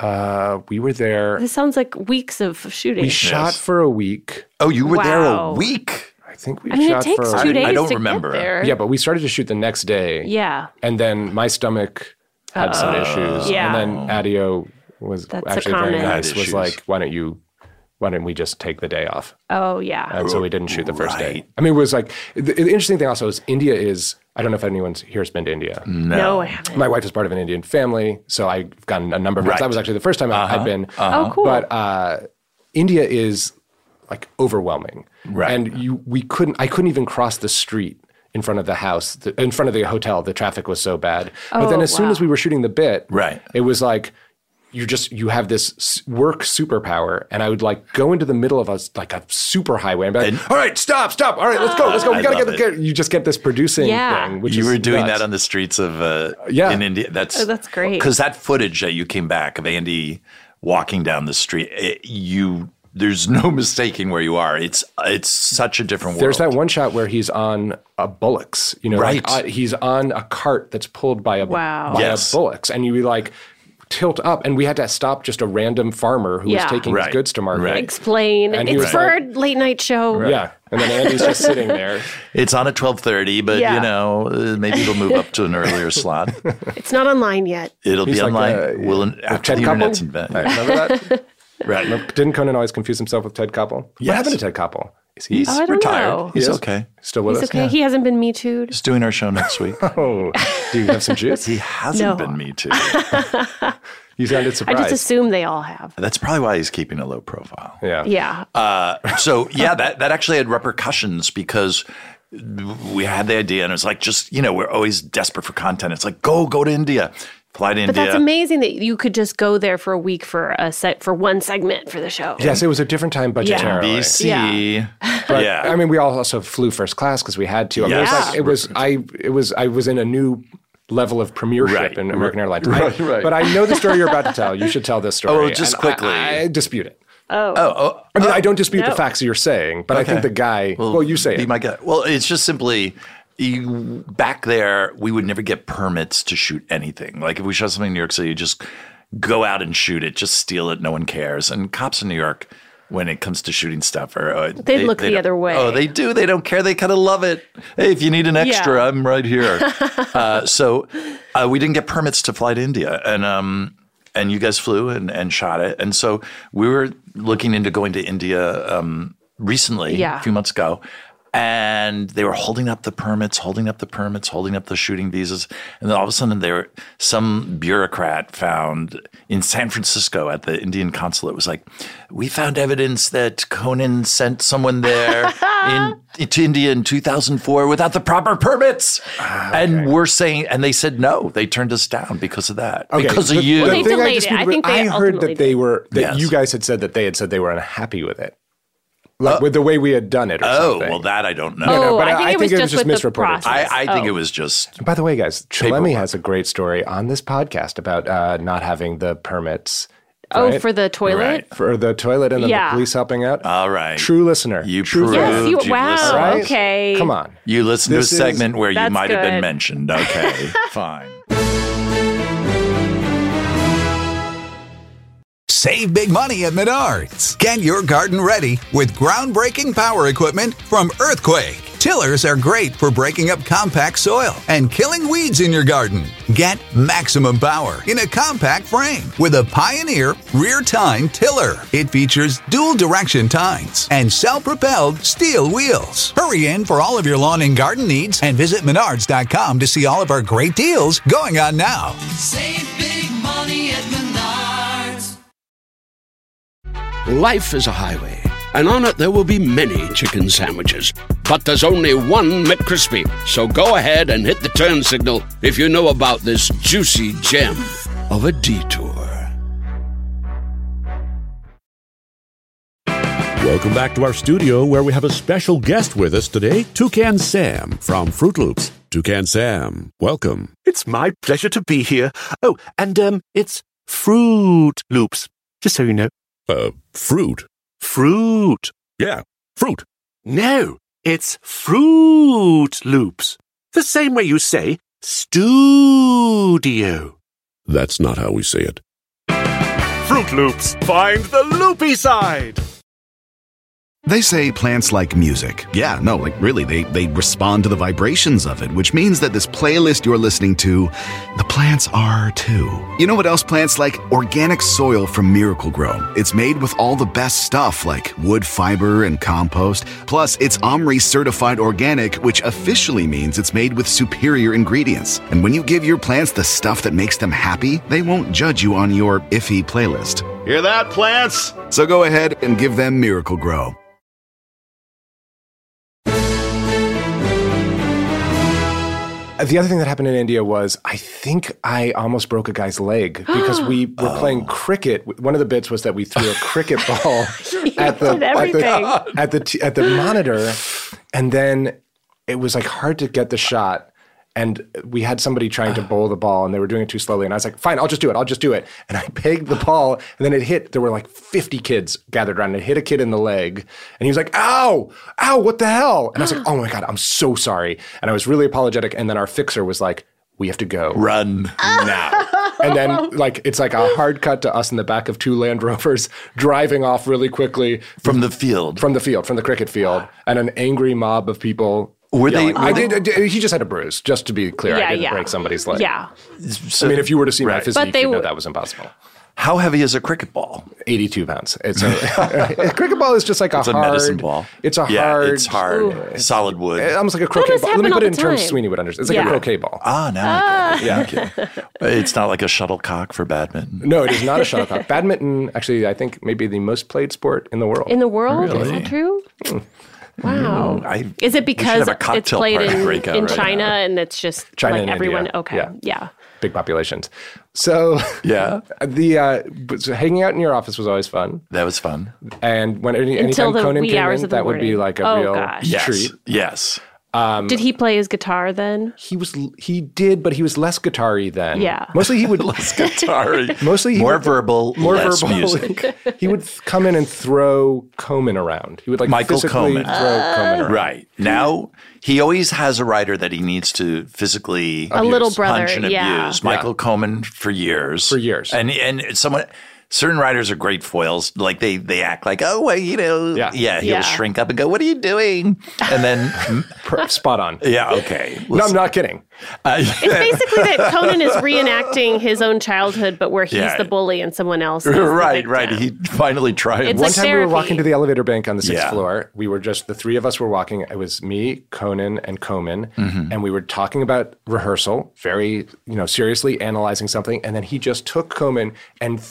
Uh, we were there. This sounds like weeks of shooting. We shot for a week. Oh, you were there a Wow. week? I think we I mean, shot it takes for. two I- days I don't to remember. get there. Yeah, but we started to shoot the next day. Yeah. And then my stomach had some issues. Yeah. And then Adio was That's a actually very common- nice. Had Was issues. like, why don't you, why don't we just take the day off? Oh, yeah. And so we didn't shoot the first day. Right. I mean, it was like, the, the interesting thing also is India is, I don't know if anyone here has been to India. No, I haven't. My wife is part of an Indian family, so I've gotten a number of Right. times. That was actually the first time I I'd been. Oh, cool. But uh, India is like overwhelming, Right. and you we couldn't I couldn't even cross the street in front of the house, the, in front of the hotel. The traffic was so bad. but then Oh, as soon as wow. we were shooting the bit, Right. it was like you just you have this s- work superpower, and I would like go into the middle of a s- like a super highway and be like, And- all right, stop, stop, all right, let's go, let's go. We I gotta get love the it. get. You just get this producing Yeah. thing, which You is were doing nuts. that on the streets of uh, Yeah. in India. That's Oh, that's great. Because that footage that you came back of Andy walking down the street, it, you there's no mistaking where you are. It's it's such a different There's world. that one shot where he's on a bullocks, you know, Right. like, uh, he's on a cart that's pulled by a Wow. by Yes. a bullocks, and you like tilt up, and we had to stop just a random farmer who Yeah. was taking Right. his goods to market. Right. Explain. And he It's was for like- a late night show. Yeah, and then Andy's just sitting there. It's on at twelve thirty, but Yeah. you know uh, maybe it'll move up to an earlier slot. It's not online yet. It'll He's be like, online. uh, Will with after Ted the Koppel? internet's invented. Remember that? Right. Remember- Didn't Conan always confuse himself with Ted Koppel? What Yes. happened to Ted Koppel? Is he He's Oh, I don't retired. know. He's He is? okay. still with He's us? okay. He hasn't been Me Too'd. He's doing our show next week. Oh, do you have some juice? He hasn't No. been me too. You sounded I surprised. just assume they all have. That's probably why he's keeping a low profile. yeah. Yeah. Uh, so yeah, that that actually had repercussions because we had the idea and it was like just you know we're always desperate for content. It's like go go to India, fly to But India. that's amazing that you could just go there for a week for a set for one segment for the show. Yes, it was a different time budgetarily. B C. Yeah. But yeah. I mean, we all also flew first class because we had to. I mean, it was Yes. like it was. I it was. I was in a new level of premiership Right. in American Airlines. Right, I- right. But I know the story you're about to tell. You should tell this story. Oh, just and quickly. I, I dispute it. oh, oh, I mean, I don't dispute No. the facts you're saying, but I think Okay. the guy. Well, you say be it. my guy. Well, it's just simply you back there. We would never get permits to shoot anything. Like if we shot something in New York City, you just go out and shoot it, just steal it. No one cares. And cops in New York, when it comes to shooting stuff, are uh, They look the don't- other way. Oh, they do. They don't care. They kind of love it. Hey, if you need an extra, Yeah. I'm right here. uh, so uh, we didn't get permits to fly to India, and um, and you guys flew and, and shot it. And so we were looking into going to India um, recently, Yeah. a few months ago. And they were holding up the permits, holding up the permits, holding up the shooting visas. And then all of a sudden, there some bureaucrat found in San Francisco at the Indian consulate was like, we found evidence that Conan sent someone there in, to India in two thousand four without the proper permits. And we're saying, and they said no, they turned us down because of that, Okay, because of the- you. the They thing delayed it. disputed I with- think they I heard ultimately that they were that Yes. you guys had said that they had said they were unhappy with it. like with the way we had done it. Or Oh, something. well, that I don't know. Oh, no, but I think I it was think it was just just with the misreported. process. I, I think Oh. it was just. By the way, guys, Chalemi Paperwork. has a great story on this podcast about uh, not having the permits. Oh, right? for the toilet? Right. For the toilet and then Yeah. the police helping out. All right. True listener. You True proved fan. Yes, you, you wow, listened. Right? okay. Come on. You listened This to is- a segment where you That's might have been good. mentioned. Okay, fine. Save big money at Menards. Get your garden ready with groundbreaking power equipment from Earthquake. Tillers are great for breaking up compact soil and killing weeds in your garden. Get maximum power in a compact frame with a Pioneer rear tine tiller. It features dual direction tines and self-propelled steel wheels. Hurry in for all of your lawn and garden needs and visit menards dot com to see all of our great deals going on now. Save big money at Menards. Life is a highway, and on it there will be many chicken sandwiches. But there's only one McCrispy. So go ahead and hit the turn signal if you know about this juicy gem of a detour. Welcome back to our studio where we have a special guest with us today, Toucan Sam from Fruit Loops. Toucan Sam, welcome. It's my pleasure to be here. Oh, and um, it's Fruit Loops, just so you know. Uh, fruit? Fruit. Yeah, fruit. No, it's Fruit Loops. The same way you say studio. That's not how we say it. Fruit Loops, find the loopy side. They say plants like music. Yeah, no, like really, they, they respond to the vibrations of it, which means that this playlist you're listening to, the plants are too. You know what else plants like? Organic soil from Miracle Grow. It's made with all the best stuff like wood fiber and compost. Plus, it's OMRI certified organic, which officially means it's made with superior ingredients. And when you give your plants the stuff that makes them happy, they won't judge you on your iffy playlist. Hear that, plants? So go ahead and give them Miracle Grow. The other thing that happened in India was I think I almost broke a guy's leg because we were Oh. playing cricket. One of the bits was that we threw a cricket ball at the did at everything. the at the, t- at the monitor, and then it was like hard to get the shot. And we had somebody trying to bowl the ball, and they were doing it too slowly. And I was like, fine, I'll just do it. I'll just do it. And I pegged the ball, and then it hit. There were like fifty kids gathered around. And it hit a kid in the leg. And he was like, ow, ow, what the hell? And I was like, oh my God, I'm so sorry. And I was really apologetic. And then our fixer was like, we have to go. Run. Now. And then like it's like a hard cut to us in the back of two Land Rovers driving off really quickly. From the field. From the field, from the cricket field. And an angry mob of people. Were they- yelling. were I they- did, I did- He just had a bruise, just to be clear. Yeah, I didn't yeah. break somebody's leg. Yeah. I mean, if you were to see my Right. physique, But they you'd know were- that was impossible. How heavy is a cricket ball? eighty-two pounds. It's a, a cricket ball is just like a It's a hard medicine ball. It's a yeah, hard. it's hard. Solid wood. It's almost like a croquet does ball. Let me happen put all it in the terms time. Sweeney would understand. It's like Yeah. a croquet ball. Ah, now I get it. Yeah. Okay. It's not like a shuttlecock for badminton. No, it is not a shuttlecock. Badminton, actually, I think may be the most played sport in the world. In the world? Is Really? that true? Wow. I, Is it we should because have a it's cocktail played party in, breakout in right China now. and it's just China like and everyone? India. Okay. Yeah. Yeah. Big populations. So Yeah. the uh, but- so hanging out in your office was always fun. That was fun. And when any, Until anytime the Conan wee came hours in, of the that would be morning. like a Oh, real gosh. Yes. treat. Yes. Did he play his guitar then? He was he did, but he was less guitar-y then. Yeah. Mostly he would Less guitar. Mostly he more would- verbal, more less verbal. music. He would th- come in and throw Komen around. He would like Michael physically Komen. throw Komen around. Right. Now, he always has a writer that he needs to physically A little brother, punch and yeah. abuse. Michael Komen for years. For years. And and someone certain writers are great foils. Like they they act like, oh, well, you know, Yeah. yeah, he'll Yeah. shrink up and go, what are you doing? And then, Per- Spot on. yeah, okay. No, I'm not kidding. Uh, It's basically that Conan is reenacting his own childhood, but where he's Yeah. the bully and someone else is the right, right. victim. He finally tried. It's One like time we were therapy. walking to the elevator bank on the sixth Yeah. floor. We were just, the three of us were walking. It was me, Conan, and Komen. Mm-hmm. And we were talking about rehearsal, very, you know, seriously analyzing something. And then he just took Komen and threw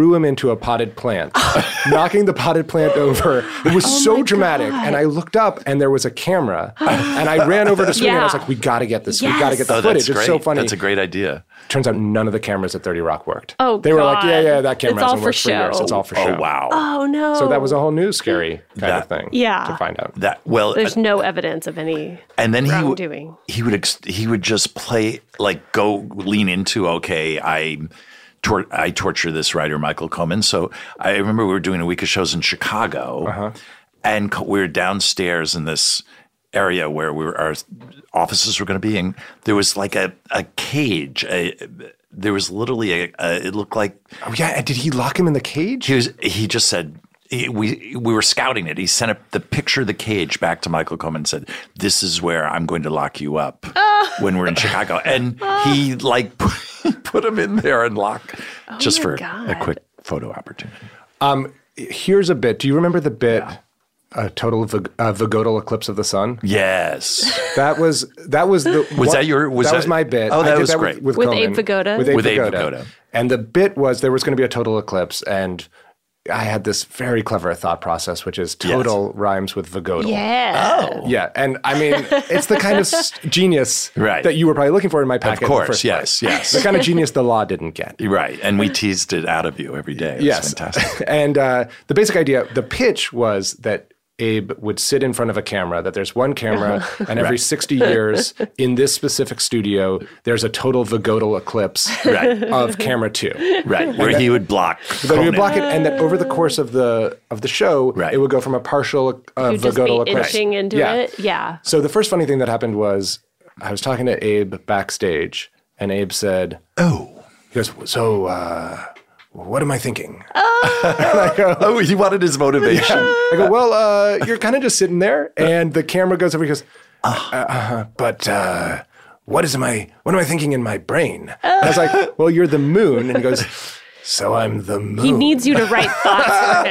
threw him into a potted plant, knocking the potted plant over. It was Oh so my dramatic. God. And I looked up and there was a camera. And I ran over to Sweeney and I was Yeah. like, we got to get this. We Yes. got to get the Oh, footage. that's It's great. so funny. That's a great idea. Turns out none of the cameras at thirty Rock worked. Oh, They were like, yeah, God. yeah, that camera It's all hasn't for worked for years. show. It's all for show. Oh, wow. Oh, no. So that was a whole new scary kind That- of thing Yeah. to find out. That well, There's uh, no evidence of any and then he would wrongdoing. he would ex- he would just play like go lean into okay I tor- I torture this writer Michael Coman. So I remember we were doing a week of shows in Chicago, Uh-huh. and co- we were downstairs in this area where we were, our offices were going to be, and there was like a a cage. A, there was literally a, a. It looked like Oh, yeah. And did he lock him in the cage? he was. He just said. he- We we were scouting it. He sent up the picture of the cage back to Michael Coman and said, "This is where I'm going to lock you up when we're in Chicago." And he like put him in there and lock just my for God. a quick photo opportunity. Um, here's a bit. Do you remember the bit, a total vag- uh, vagodal eclipse of the sun? Yes, That was that was the Was one- that your- was that, that- was my bit. Oh, I that did was that great. with, With Conan. Abe Vigoda? With Abe With Abe Vigoda. Vigoda. And the bit was there was going to be a total eclipse, and I had this very clever thought process, which is total rhymes with vagodal. Yeah. Oh. Yeah, and I mean, it's the kind of s- genius Right. that you were probably looking for in my packet. Of in the course, first yes, place. yes. The kind of genius the law didn't get. right. And we teased it out of you every day. It was Yes. fantastic. And uh, the basic idea, the pitch was that Abe would sit in front of a camera, that there's one camera, and every sixty years in this specific studio, there's a total vagodal eclipse Right. of camera two. Right, where he would block. Then we would Conan. block it, and that over the course of the of the show, Right. it would go from a partial uh, You'd just be vagodal eclipse. inching into yeah. it. Yeah. So the first funny thing that happened was I was talking to Abe backstage, and Abe said, Oh. he goes, so uh, what am I thinking? Oh, he wanted his motivation. I go, well, uh, you're kind of just sitting there, and the camera goes over. He goes, uh, uh, but uh, what is my what am I thinking in my brain? And I was like, well, you're the moon, and he goes, so I'm the moon. He needs you to write thoughts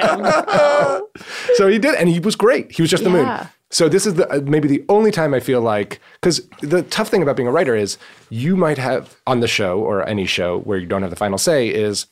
for him. So he did, and he was great. He was just the moon. Yeah. So this is the uh, maybe the only time I feel like, because the tough thing about being a writer is you might have on the show or any show where you don't have the final say is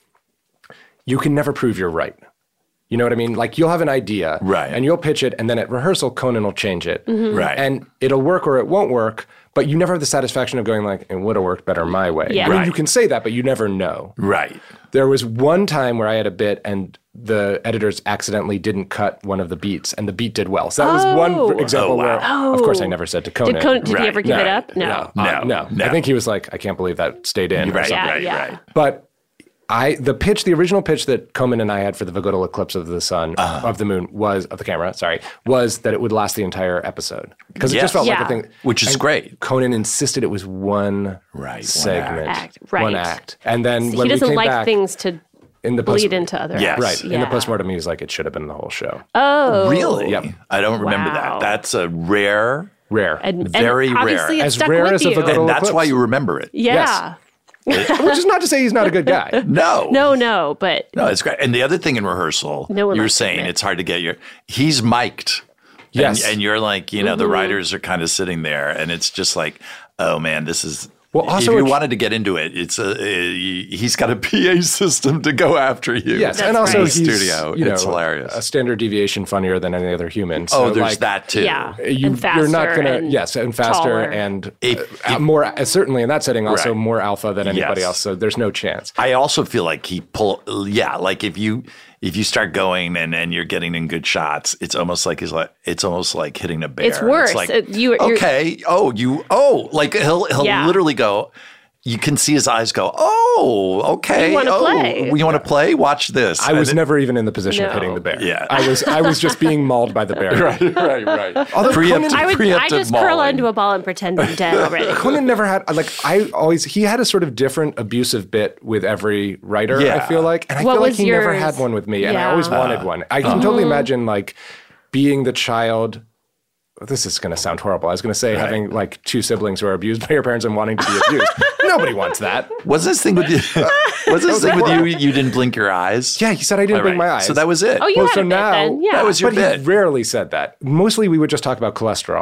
you can never prove you're right. You know what I mean? Like you'll have an idea, Right. and you'll pitch it, and then at rehearsal, Conan will change it, Right. and it'll work or it won't work. But you never have the satisfaction of going like, it would have worked better my way. Yeah. I mean, Right. you can say that, but you never know. Right. There was one time where I had a bit and the editors accidentally didn't cut one of the beats and the beat did well. So that was Oh. one example Oh, wow. where, of course, I never said to Conan. Did, Conan, did Right. he ever give no, it up? No. No, No, uh, no, no. I think he was like, I can't believe that stayed in. or Right. something. Yeah, right. yeah. Right. But I, the pitch, the original pitch that Coman and I had for the vagodal eclipse of the sun, Uh-huh. of the moon, was, of the camera, sorry, was that it would last the entire episode. Because it Yes. just felt like Yeah. a thing. Which is and great. Conan insisted it was one Right, one segment. act. Right. One act. And then He when we doesn't came like back, things to in the bleed post- into other Yes. acts. Right. In the Yeah. postmortem, he was like, it should have been the whole show. Oh. Really? Yep. I don't remember Wow. that. That's a rare, Rare. And, and Very rare. obviously it As stuck rare with as a you. vagodal- and that's eclipse. why you remember it. Yeah. Which is not to say he's not a good guy. No. No, no, but No, it's great. And the other thing in rehearsal, No one you were likes to saying admit. it's hard to get your, he's mic'd. Yes. And, and you're like, you know, Mm-hmm. the writers are kind of sitting there and it's just like, oh man, this is, Well, also if you it- wanted to get into it, it's a, he's got a P A system to go after you. Yes, That's and also in right. the he's studio. you know, It's hilarious. a standard deviation funnier than any other human. So oh, there's like, that too. yeah. You, and faster you're not gonna and yes, and faster taller. and If- uh, if- more uh, certainly in that setting also Right. more alpha than anybody Yes. else. So there's no chance. I also feel like he pull, yeah, like if you if you start going and, and you're getting in good shots, it's almost like he's like it's almost like hitting a bear. It's worse. like, It- you- you're- okay, oh, you, oh, like he'll he'll Yeah. literally go. You can see his eyes go. Oh, okay. You wanna oh, play. You want to play? Watch this. I was And it- never even in the position of No. hitting the bear. Yeah. I was I was just being mauled by the bear. right, right, right. Although Preemptive, Conan- I would I preemptive just curl mauling. onto a ball and pretend I'm dead already. Conan never had like I always he had a sort of different abusive bit with every writer. I Yeah. feel like, and I What feel like was he never yours? had one with me, and I Yeah. always Uh, wanted one. I can totally imagine like being the child. This is going to sound horrible. I was going to say Right. having like two siblings who are abused by your parents and wanting to be abused. Nobody wants that. What's this thing with you? What's this thing with you? You didn't blink your eyes. Yeah, he said I didn't All blink right. my eyes. So that was it. Oh, you Well, had so a bit now- then. Yeah. That was your but bit. he rarely said that. Mostly we would just talk about cholesterol.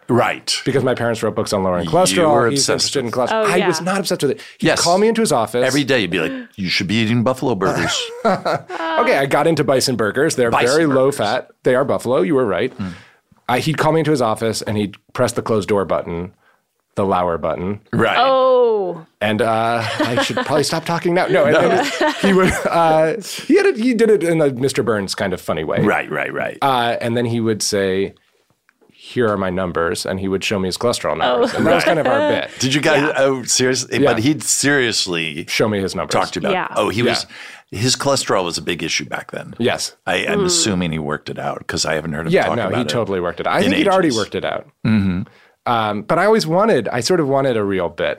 Right. Because my parents wrote books on lowering cholesterol. You were He's obsessed interested in with- cholesterol. Oh, I yeah. was not obsessed with it. He'd Yes. call me into his office. Every day you'd be like, you should be eating buffalo burgers. Okay, I got into bison burgers. They're Bison very low burgers. fat. They are buffalo. You were right. I, he'd call me into his office and he'd press the closed door button, the Lauer button. Right. Oh, And uh, I should probably stop talking now. No, and, and he would. Uh, he had it. He did it in a Mister Burns kind of funny way. Right, right, right. Uh, and then he would say, "Here are my numbers," and he would show me his cholesterol numbers. Oh. And that was kind of our bit. Did you guys, oh, seriously? Yeah. But he'd seriously Show me his numbers. talk to you about, Yeah. oh, he Yeah. was, his cholesterol was a big issue back then. Yes. I, I'm assuming he worked it out because I haven't heard him Yeah, talk no, about he it. totally worked it out. I in think he'd already ages. worked it out. Mm-hmm. Um, but I always wanted, I sort of wanted a real bit.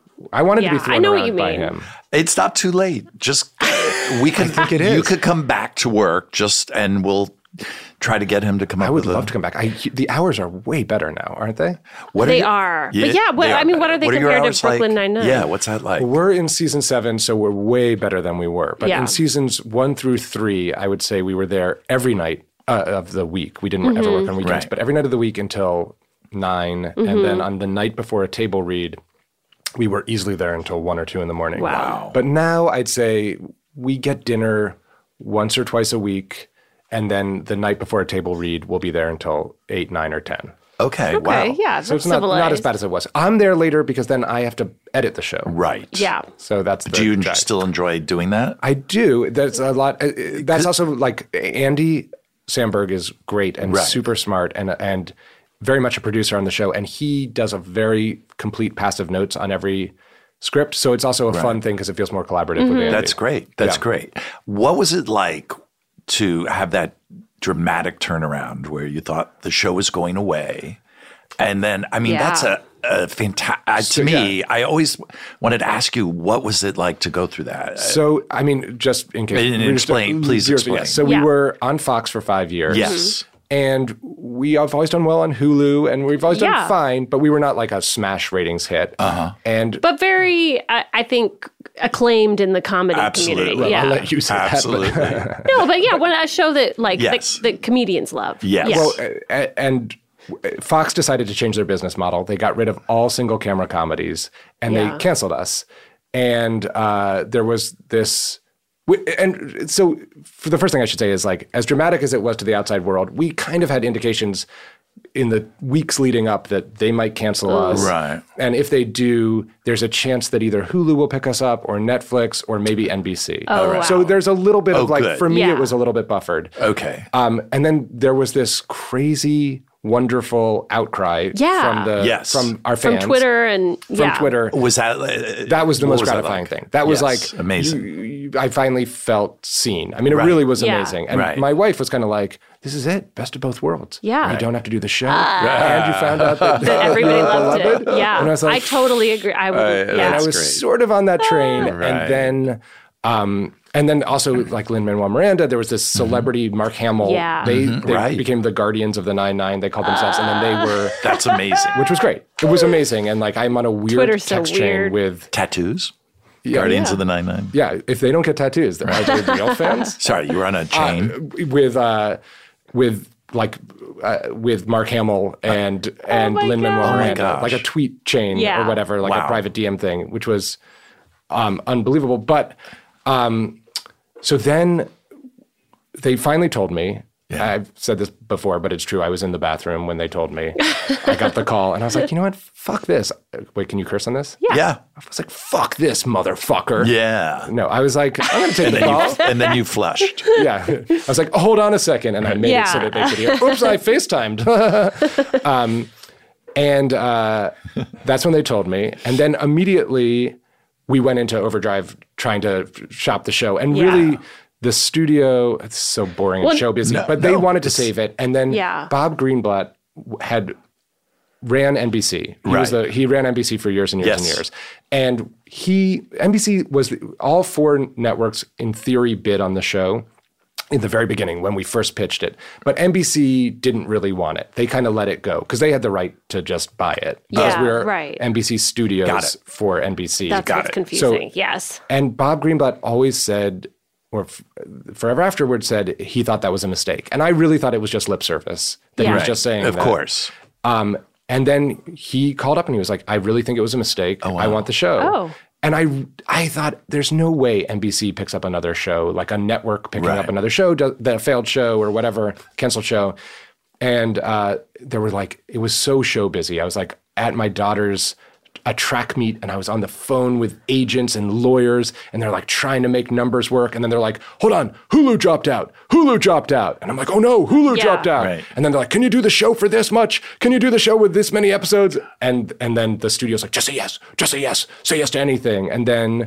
I wanted to Yeah, be I thrown know what around you by mean. him. It's not too late. Just, we could, think it you is. could come back to work just, and we'll try to get him to come up I would with love a, to come back. I, the hours are way better now, aren't they? What they you- are. But yeah, what- they I mean, what are they your compared to hours like? Brooklyn Nine-Nine? Yeah, what's that like? We're in season seven, so we're way better than we were. But Yeah. in seasons one through three, I would say we were there every night uh, of the week. We didn't ever work on weekends, Right. but every night of the week until nine. And then on the night before a table read, we were easily there until one or two in the morning. Wow. But now I'd say we get dinner once or twice a week. And then the night before a table read, we'll be there until eight, nine, or ten. Okay, wow. Okay, yeah, that's So it's not, civilized. not as bad as it was. I'm there later because then I have to edit the show. Right. Yeah. So that's the Do you drag. still enjoy doing that? I do. That's a lot. uh, uh, That's also like Andy Samberg is great and Right. super smart and and very much a producer on the show. And he does a very complete passive notes on every script. So it's also a fun thing because it feels more collaborative with Andy. That's great. That's Yeah. great. What was it like to have that dramatic turnaround where you thought the show was going away? And then, I mean, Yeah. that's a, a fantastic, uh, to So, me, yeah. I always wanted to ask you, what was it like to go through that? So, I mean, just in case. And we're just- explain, please viewers, explain. yes. So Yeah. we were on Fox for five years. Yes. And we have always done well on Hulu and we've always Yeah. done fine, but we were not like a smash ratings hit. Uh-huh. And But very, I, I think, acclaimed in the comedy Absolutely. community. Well, Yeah. I'll let you say Absolutely. that. No, but yeah, when a show that like Yes. the, the comedians love. Yes. Yeah. Well, uh, and Fox decided to change their business model. They got rid of all single camera comedies and Yeah. they canceled us. And uh, there was this. we- And so, for the first thing I should say is like, as dramatic as it was to the outside world, we kind of had indications in the weeks leading up that they might cancel us. Right. And if they do, there's a chance that either Hulu will pick us up or Netflix or maybe N B C. Oh, wow. So there's a little bit Oh, of like, good. for me, Yeah. it was a little bit buffered. Okay. Um, and then there was this crazy, wonderful outcry Yeah. from the Yes. from our From fans, Twitter and from yeah. Twitter. Was that uh, That was the what most that gratifying like? thing. That was Yes, like amazing. you- you- I finally felt seen. I mean, it Right. really was Yeah. amazing. And Right. my wife was kind of like, "This is it, best of both worlds. Yeah. you don't have to do the show, and you found out that, That everybody you were loved it. beloved." Yeah. And I was like, totally agree. I would. Uh, yeah. and I That's was great. sort of on that train, Right. and then, um, and then also like Lin-Manuel Miranda, there was this celebrity Mark Hamill. Yeah. They, they Mm-hmm. Right. became the Guardians of the Nine Nine. They called themselves, and then they were, That's amazing. which was great. It was amazing, and like I'm on a weird Twitter's so text weird. chain with Tattoos? Guardians Yeah. of the Nine Nine. yeah. If they don't get tattoos, then are they real fans? Sorry, you were on a chain. with uh, with like uh, with Mark Hamill and and my Lin-Manuel God. Oh my Miranda, gosh. like a tweet chain Yeah. or whatever, like Wow. a private D M thing, which was um, unbelievable. But um, so then they finally told me. Yeah. I've said this before, but it's true. I was in the bathroom when they told me. I got the call, and I was like, you know what? Fuck this. Wait, can you curse on this? Yeah. yeah. I was like, fuck this, motherfucker. Yeah. No, I was like, I'm going to take And the then, call. you, and then you flushed. Yeah. I was like, oh, hold on a second. And I made it so Yeah. that they could hear. Oops, I FaceTimed. um, and uh, that's when they told me. And then immediately we went into overdrive trying to shop the show. And Yeah. really, the studio, it's so boring Well, and show busy, no, but they no, wanted to it's- save it. And then Yeah. Bob Greenblatt had ran N B C. He was Right. the he ran N B C for years and years and Yes. years. And he N B C was the, all four networks in theory bid on the show in the very beginning when we first pitched it. But N B C didn't really want it. They kind of let it go because they had the right to just buy it. Because Yeah, we're right. N B C Studios Got it. for N B C. That's Got what's it. confusing. So- yes. And Bob Greenblatt always said, or f- forever afterwards said, he thought that was a mistake. And I really thought it was just lip service. That he Yeah. was Right. just saying Of that. course. Um, And then he called up and he was like, I really think it was a mistake. Oh, wow. I want the show. Oh. And I I thought, there's no way N B C picks up another show, like a network picking Right. up another show, do- that failed show or whatever, canceled show. And uh, there were like, it was so show busy. I was like at my daughter's a track meet and I was on the phone with agents and lawyers and they're like trying to make numbers work. And then they're like, hold on, Hulu dropped out. Hulu dropped out. And I'm like, oh no, Hulu Yeah. dropped out. Right. And then they're like, can you do the show for this much? Can you do the show with this many episodes? And and then the studio's like, just say yes, just say yes, say yes to anything. And then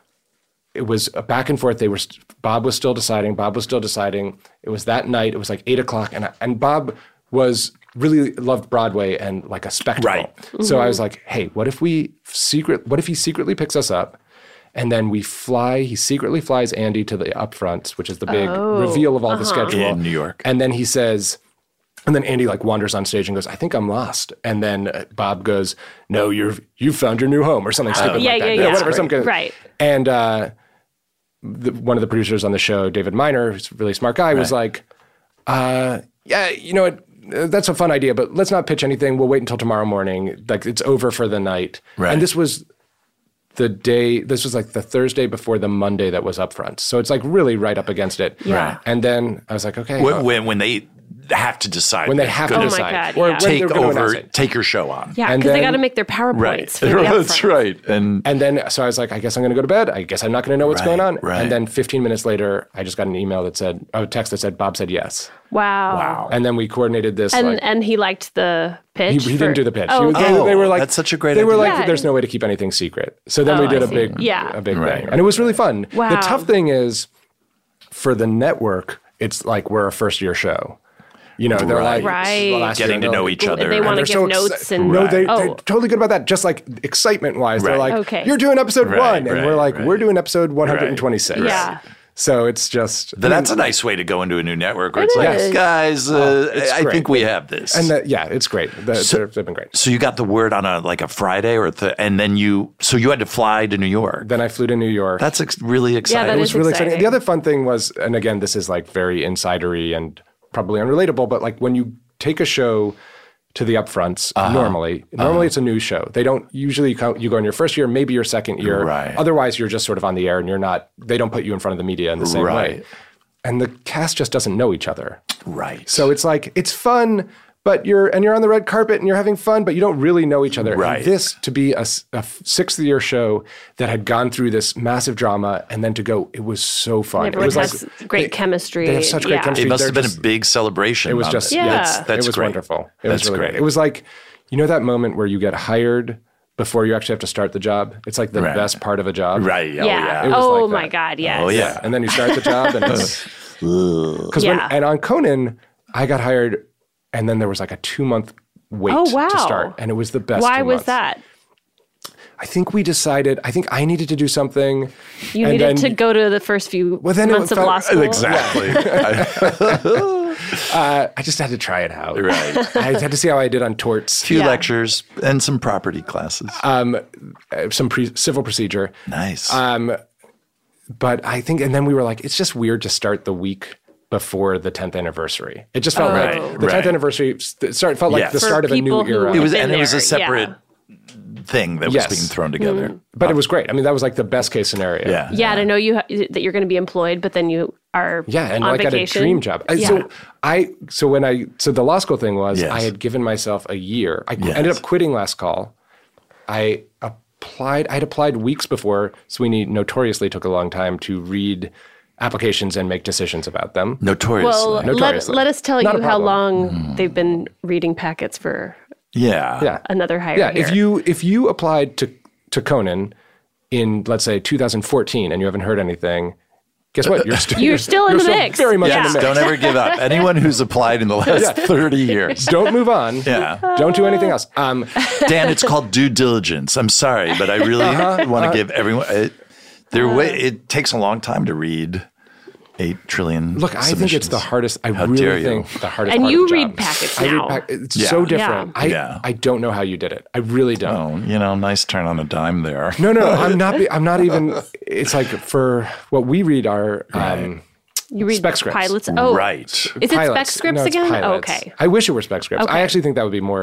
it was a back and forth. They were, Bob was still deciding, Bob was still deciding. It was that night, it was like eight o'clock. And, I- and Bob was really loved Broadway and like a spectacle. Right. So I was like, hey, what if we secret, what if he secretly picks us up and then we fly, he secretly flies Andy to the upfronts, which is the big Oh, reveal of all the schedule. In New York. And then he says, and then Andy like wanders on stage and goes, I think I'm lost. And then uh, Bob goes, no, you're, you found your new home or something stupid Yeah, like that. yeah, You know, yeah. whatever, some kind of- Right. And uh, the, one of the producers on the show, David Miner, who's a really smart guy, was like, uh, yeah, you know what? Uh, That's a fun idea, but let's not pitch anything. We'll wait until tomorrow morning. Like it's over for the night. Right. And this was the day, this was like the Thursday before the Monday that was up front. So it's like really right up against it. Yeah. Right. And then I was like, okay. When, uh, when, when they have to decide. when they have to Oh my decide. God, or yeah. when take they're gonna announce over, it. take your show on. Yeah, And because they then- got to make their PowerPoints Right. for the That's upfront. right. And And then, so I was like, I guess I'm going to go to bed. I guess I'm not going to know what's Right, going on. right. And then fifteen minutes later, I just got an email that said, a text that said, Bob said yes. Wow. Wow. And then we coordinated this. And like, and he liked the he, pitch. he for- didn't do the pitch. Oh, He was- okay. they, they were like, that's such a great They were idea. like, Yeah. there's no way to keep anything secret. So then Oh, we did I a see. big, Yeah. a big Right. thing, and it was really fun. Wow. The tough thing is, for the network, it's like we're a first year show. You know, they're Right. like Right. the last Getting year, to know they're- each other. They And want to they're give so notes exci- and no, they, oh. they're totally good about that. Just like excitement wise, they're Right. like, Okay. "You're doing episode Right, one," and right, we're like, right. "We're doing episode one hundred twenty-six." Right. Yeah. So it's just But that's a nice way to go into a new network where It it's like, is. guys, uh, Oh, it's I great. think we have this. and the, yeah, it's great. The, So- they're- they've been great. so you got the word on a like a Friday or th- and then you so you had to fly to New York. Then I flew to New York. That's ex- really exciting. that it is was really exciting. exciting. The other fun thing was, and again, this is like very insidery and probably unrelatable, but like when you take a show to the upfronts, Uh-huh. normally, normally it's a new show. They don't usually co- you go in your first year, maybe your second year. Right. Otherwise, you're just sort of on the air and you're not. They don't put you in front of the media in the same Right. way. And the cast just doesn't know each other. Right. So it's like it's fun, but you're and you're on the red carpet and you're having fun, but you don't really know each other. Right. And this to be a, s- a f- sixth year show that had gone through this massive drama, and then to go, it was so fun. Everyone it was has like great they- chemistry. They have such great Yeah. chemistry. it must They're have been just- a big celebration. It was on just it. Yeah. That's, that's it was great. wonderful. It That's was really great. great. It was like, you know, that moment where you get hired before you actually have to start the job. It's like the Right. best part of a job. Right. Oh, Yeah. yeah. It was Oh like my that. God. Yes. Oh, yeah. And then you start the job, and it's because Yeah. when and on Conan, I got hired, and then there was like a two month wait Oh, wow. to start, and it was the best. Why two was months. that? I think we decided. I think I needed to do something. You and needed then- to go to the first few Well, then it months of felt- law school. Exactly. Uh, I just had to try it out. Right. I had to see how I did on torts. Few Yeah. lectures and some property classes. Um, uh, some pre- civil procedure. nice. Um, but I think, and then we were like, it's just weird to start the week before the tenth anniversary. It just felt Oh. like Right, the tenth right. annivery st- start felt like Yes. the For start of a new people who era. it was, been and it was a there, separate yeah. thing that was Yes. being thrown together. but it was great. I mean, that was like the best case scenario. Yeah. Yeah, to know you ha- that you're going to be employed, but then you are Yeah, and on like vacation. at a dream job. I- Yeah. So I so when I so the law school thing was Yes. I had given myself a year. I Yes. ended up quitting last call. I applied. I'd applied weeks before. Sweeney notoriously took a long time to read applications and make decisions about them. Notoriously. well, let, Notoriously. let us tell Not a you how problem. long they've been reading packets for yeah. Yeah, another hire. yeah. here. If you if you applied to to Conan in let's say two thousand fourteen and you haven't heard anything, guess what? You're, st- You're still in the mix. Very much in Yeah. the mix. Don't ever give up. Anyone who's applied in the last thirty years. Don't move on. Yeah. Don't do anything else. Um, Dan, it's called due diligence. I'm sorry, but I really Uh-huh. want to give everyone. It, there, way, it takes a long time to read eight trillion. Look, I think it's the submissions. hardest. I How really dare you. think the hardest. And part you of the read job. packets I read now. pack- It's Yeah. so different. Yeah. I Yeah. I don't know how you did it. I really don't. Oh, you know, nice turn on a dime there. No, no, I'm not. be- I'm not even. It's like for what we read are um, you read spec scripts. pilots. Oh, Right. Is it spec pilots. scripts No, it's again? pilots. Okay. I wish it were spec scripts. I Okay. actually think that would be more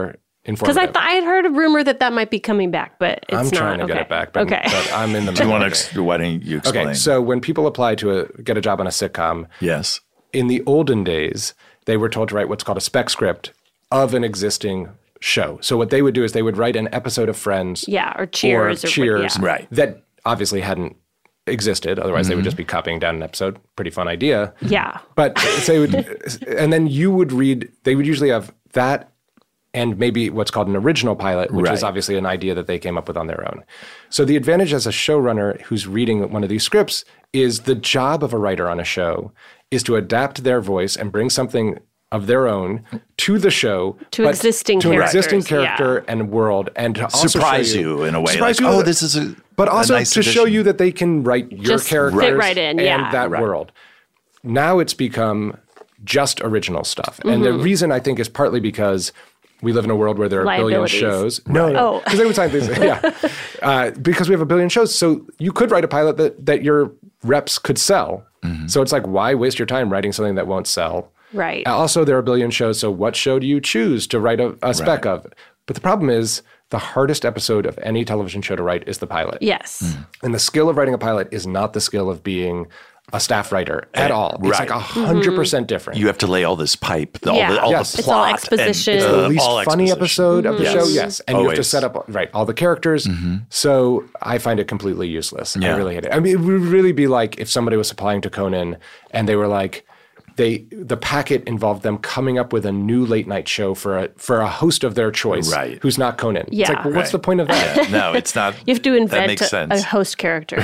Because I, th- I had heard a rumor that that might be coming back, but it's I'm not. trying to okay. get it back, but, okay. but I'm in the Do you middle want of to? it. Ex- why don't you explain? Okay, so when people apply to a, get a job on a sitcom, yes, in the olden days, they were told to write what's called a spec script of an existing show. So what they would do is they would write an episode of Friends, yeah, or Cheers, or, or Cheers, yeah. right? That obviously hadn't existed. Otherwise, Mm-hmm. they would just be copying down an episode. Pretty fun idea. Yeah. But so they would, and then you would read. They would usually have that. And maybe what's called an original pilot, which Right. is obviously an idea that they came up with on their own. So the advantage as a showrunner who's reading one of these scripts is the job of a writer on a show is to adapt their voice and bring something of their own to the show. To but existing to an characters, existing character yeah. and world. And to also Surprise show you in a way, surprise like, you oh, that- this is a But a also nice to show addition. you that they can write your Just characters fit right in, and yeah. that Right. world. Now it's become just original stuff. And the reason I think is partly because we live in a world where there are a billion Liabilities. shows. No, no, Oh. because they would sign these. Yeah, uh, because we have a billion shows, so you could write a pilot that that your reps could sell. Mm-hmm. So it's like, why waste your time writing something that won't sell? Right. Also, there are a billion shows, so what show do you choose to write a, a spec Right. of? But the problem is, the hardest episode of any television show to write is the pilot. Yes. Mm. And the skill of writing a pilot is not the skill of being a staff writer at all. It's right. like a hundred percent different. You have to lay all this pipe, the, Yeah. all the, all Yes. the It's plot. all and, exposition. It's uh, the least all funny exposition. episode of the Yes. show, yes. And you have to Always. set up, right, all the characters. So I find it completely useless. I Yeah. really hate it. I mean, it would really be like if somebody was applying to Conan and they were like, they the packet involved them coming up with a new late night show for a for a host of their choice, Right. who's not Conan. Yeah. It's like, well, what's Right. the point of that? Yeah. No, it's not. You have to That invent makes a, sense. a host character.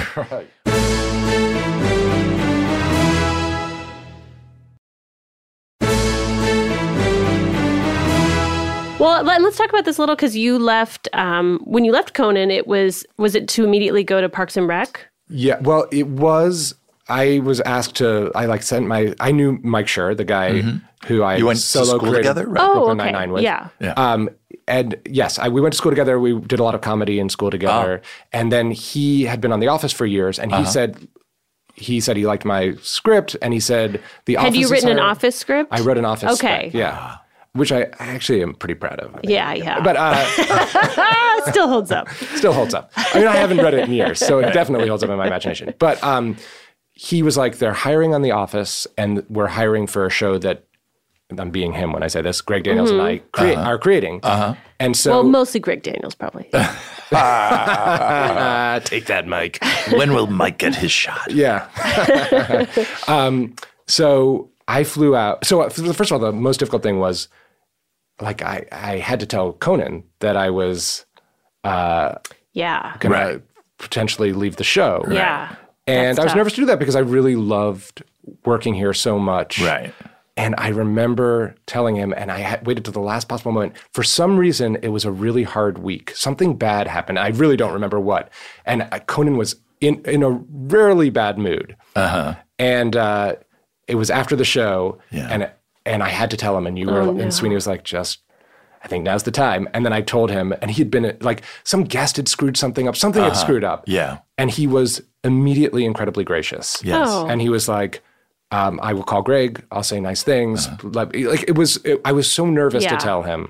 Well, let, let's talk about this a little because you left, um, when you left Conan, it was, was it to immediately go to Parks and Rec? Yeah, well, it was. I was asked to. I like sent my. I knew Mike Schur, the guy who I You went to solo school created together? Right. Oh, Brooklyn okay. Nine-Nine with. Yeah. Yeah. Um, and yes, I, we went to school together. We did a lot of comedy in school together. And then he had been on The Office for years, and he said he said he liked my script, and he said The Office. Had you is written an hiring- Office script? I wrote an Office. Okay. spec, yeah. Which I actually am pretty proud of. I think. Yeah, yeah. But uh, Still holds up. still holds up. I mean, I haven't read it in years, so it definitely holds up in my imagination. But um, he was like, they're hiring on The Office, and we're hiring for a show that, I'm being him when I say this, Greg Daniels and I create, are creating. Uh-huh. And so... Well, mostly Greg Daniels, probably. uh, take that, Mike. When will Mike get his shot? Yeah. um, so I flew out. So uh, first of all, the most difficult thing was, like, I, I had to tell Conan that I was uh, Yeah. going Right. to potentially leave the show. Yeah. And That's I was tough. nervous to do that because I really loved working here so much. Right. And I remember telling him, and I had waited to the last possible moment. For some reason, it was a really hard week. Something bad happened. I really don't remember what. And uh, Conan was in, in a rarely bad mood. Uh-huh. And uh, it was after the show. Yeah. And and I had to tell him. And you were, Oh, no. and Sweeney was like, just, I think now's the time. And then I told him, and he'd been like, some guest had screwed something up. Something had screwed up. Yeah. And he was immediately incredibly gracious. Yes. Oh. And he was like, um, I will call Greg. I'll say nice things. Like, like it was, it, I was so nervous Yeah. to tell him.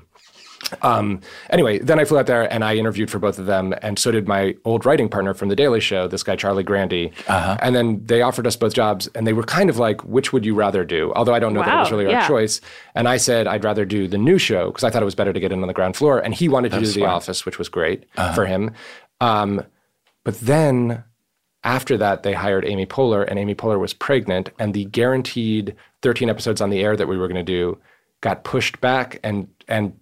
Um, anyway, then I flew out there and I interviewed for both of them. And so did my old writing partner from The Daily Show, this guy, Charlie Grandy. Uh-huh. And then they offered us both jobs and they were kind of like, which would you rather do? Although I don't know that it was Wow, really yeah. our choice. And I said, I'd rather do the new show because I thought it was better to get in on the ground floor. And he wanted to do That's The smart. Office, which was great for him. Um, but then after that, they hired Amy Poehler, and Amy Poehler was pregnant, and the guaranteed thirteen episodes on the air that we were going to do got pushed back, and and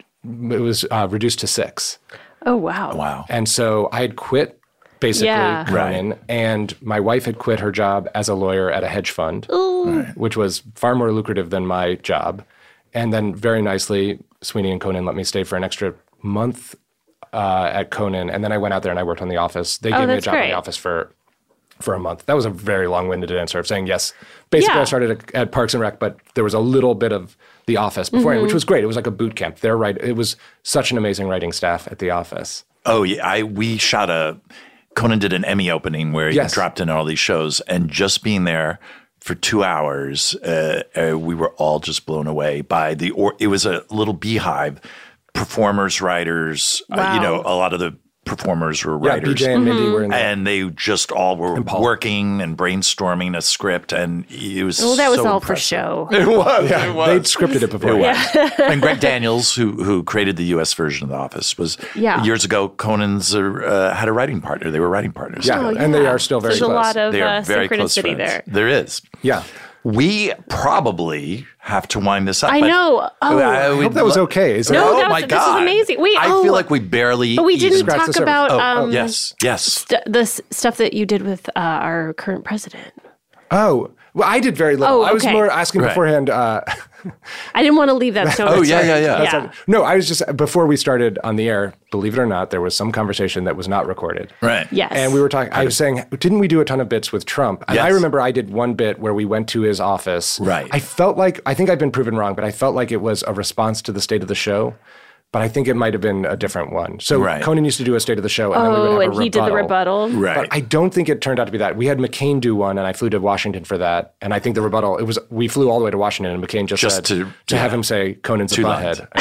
it was uh, reduced to six. Oh, wow. Wow. And so I had quit, basically, Yeah. Conan, and my wife had quit her job as a lawyer at a hedge fund, which was far more lucrative than my job. And then very nicely, Sweeney and Conan let me stay for an extra month uh, at Conan, and then I went out there and I worked on The Office. They Oh, gave me a that's job in great. The Office for for a month. That was a very long-winded answer of saying yes. Basically, Yeah. I started at, at Parks and Rec, but there was a little bit of The Office beforehand, Mm-hmm. which was great. It was like a boot camp. Their right, it was such an amazing writing staff at The Office. Oh yeah, I we shot a Conan did an Emmy opening where he Yes. dropped in all these shows, and just being there for two hours, uh, uh, we were all just blown away by the. Or it was a little beehive performers, writers. Wow. Uh, you know, a lot of the performers were Yeah, writers. B J and Mindy were in there. And they just all were Paul. working and brainstorming a script, and it was Well, that was so all for impressive. show. It was. Yeah, it was. they'd scripted it before. It was. And Greg Daniels, who who created the U S version of The Office, was Yeah. years ago. Conan's uh, had a writing partner. They were writing partners. Yeah, Oh, and they yeah. are still very There's close. a lot of They are uh, very close synchronicity friends. there. There is. Yeah. We probably have to wind this up. I but know. Oh. I I hope that was okay. Is No, that, Oh that my was, this is God. amazing. Wait, I oh, feel like we barely. But we even didn't Scratch the talk surface. about Oh, um, Yes. Yes. st- the s- stuff that you did with uh, our current president. Oh, well, I did very little. Oh, I was okay. more asking Right. beforehand. Uh, I didn't want to leave that so. Oh, yeah, yeah, yeah. That's yeah. not- no, I was just, before we started on the air, believe it or not, there was some conversation that was not recorded. Right. Yes. And we were talking, I was saying, didn't we do a ton of bits with Trump? And I Yes. remember I did one bit where we went to his office. Right. I felt like, I think I've been proven wrong, but I felt like it was a response to the state of the show. But I think it might have been a different one. So Right. Conan used to do a state of the show, and then we Oh, would have and a rebuttal. he did the rebuttal. Right. But I don't think it turned out to be that. We had McCain do one, and I flew to Washington for that. And I think the rebuttal, it was, we flew all the way to Washington, and McCain just, Just said, to- to have yeah. him say, Conan's Two a lines. butthead. I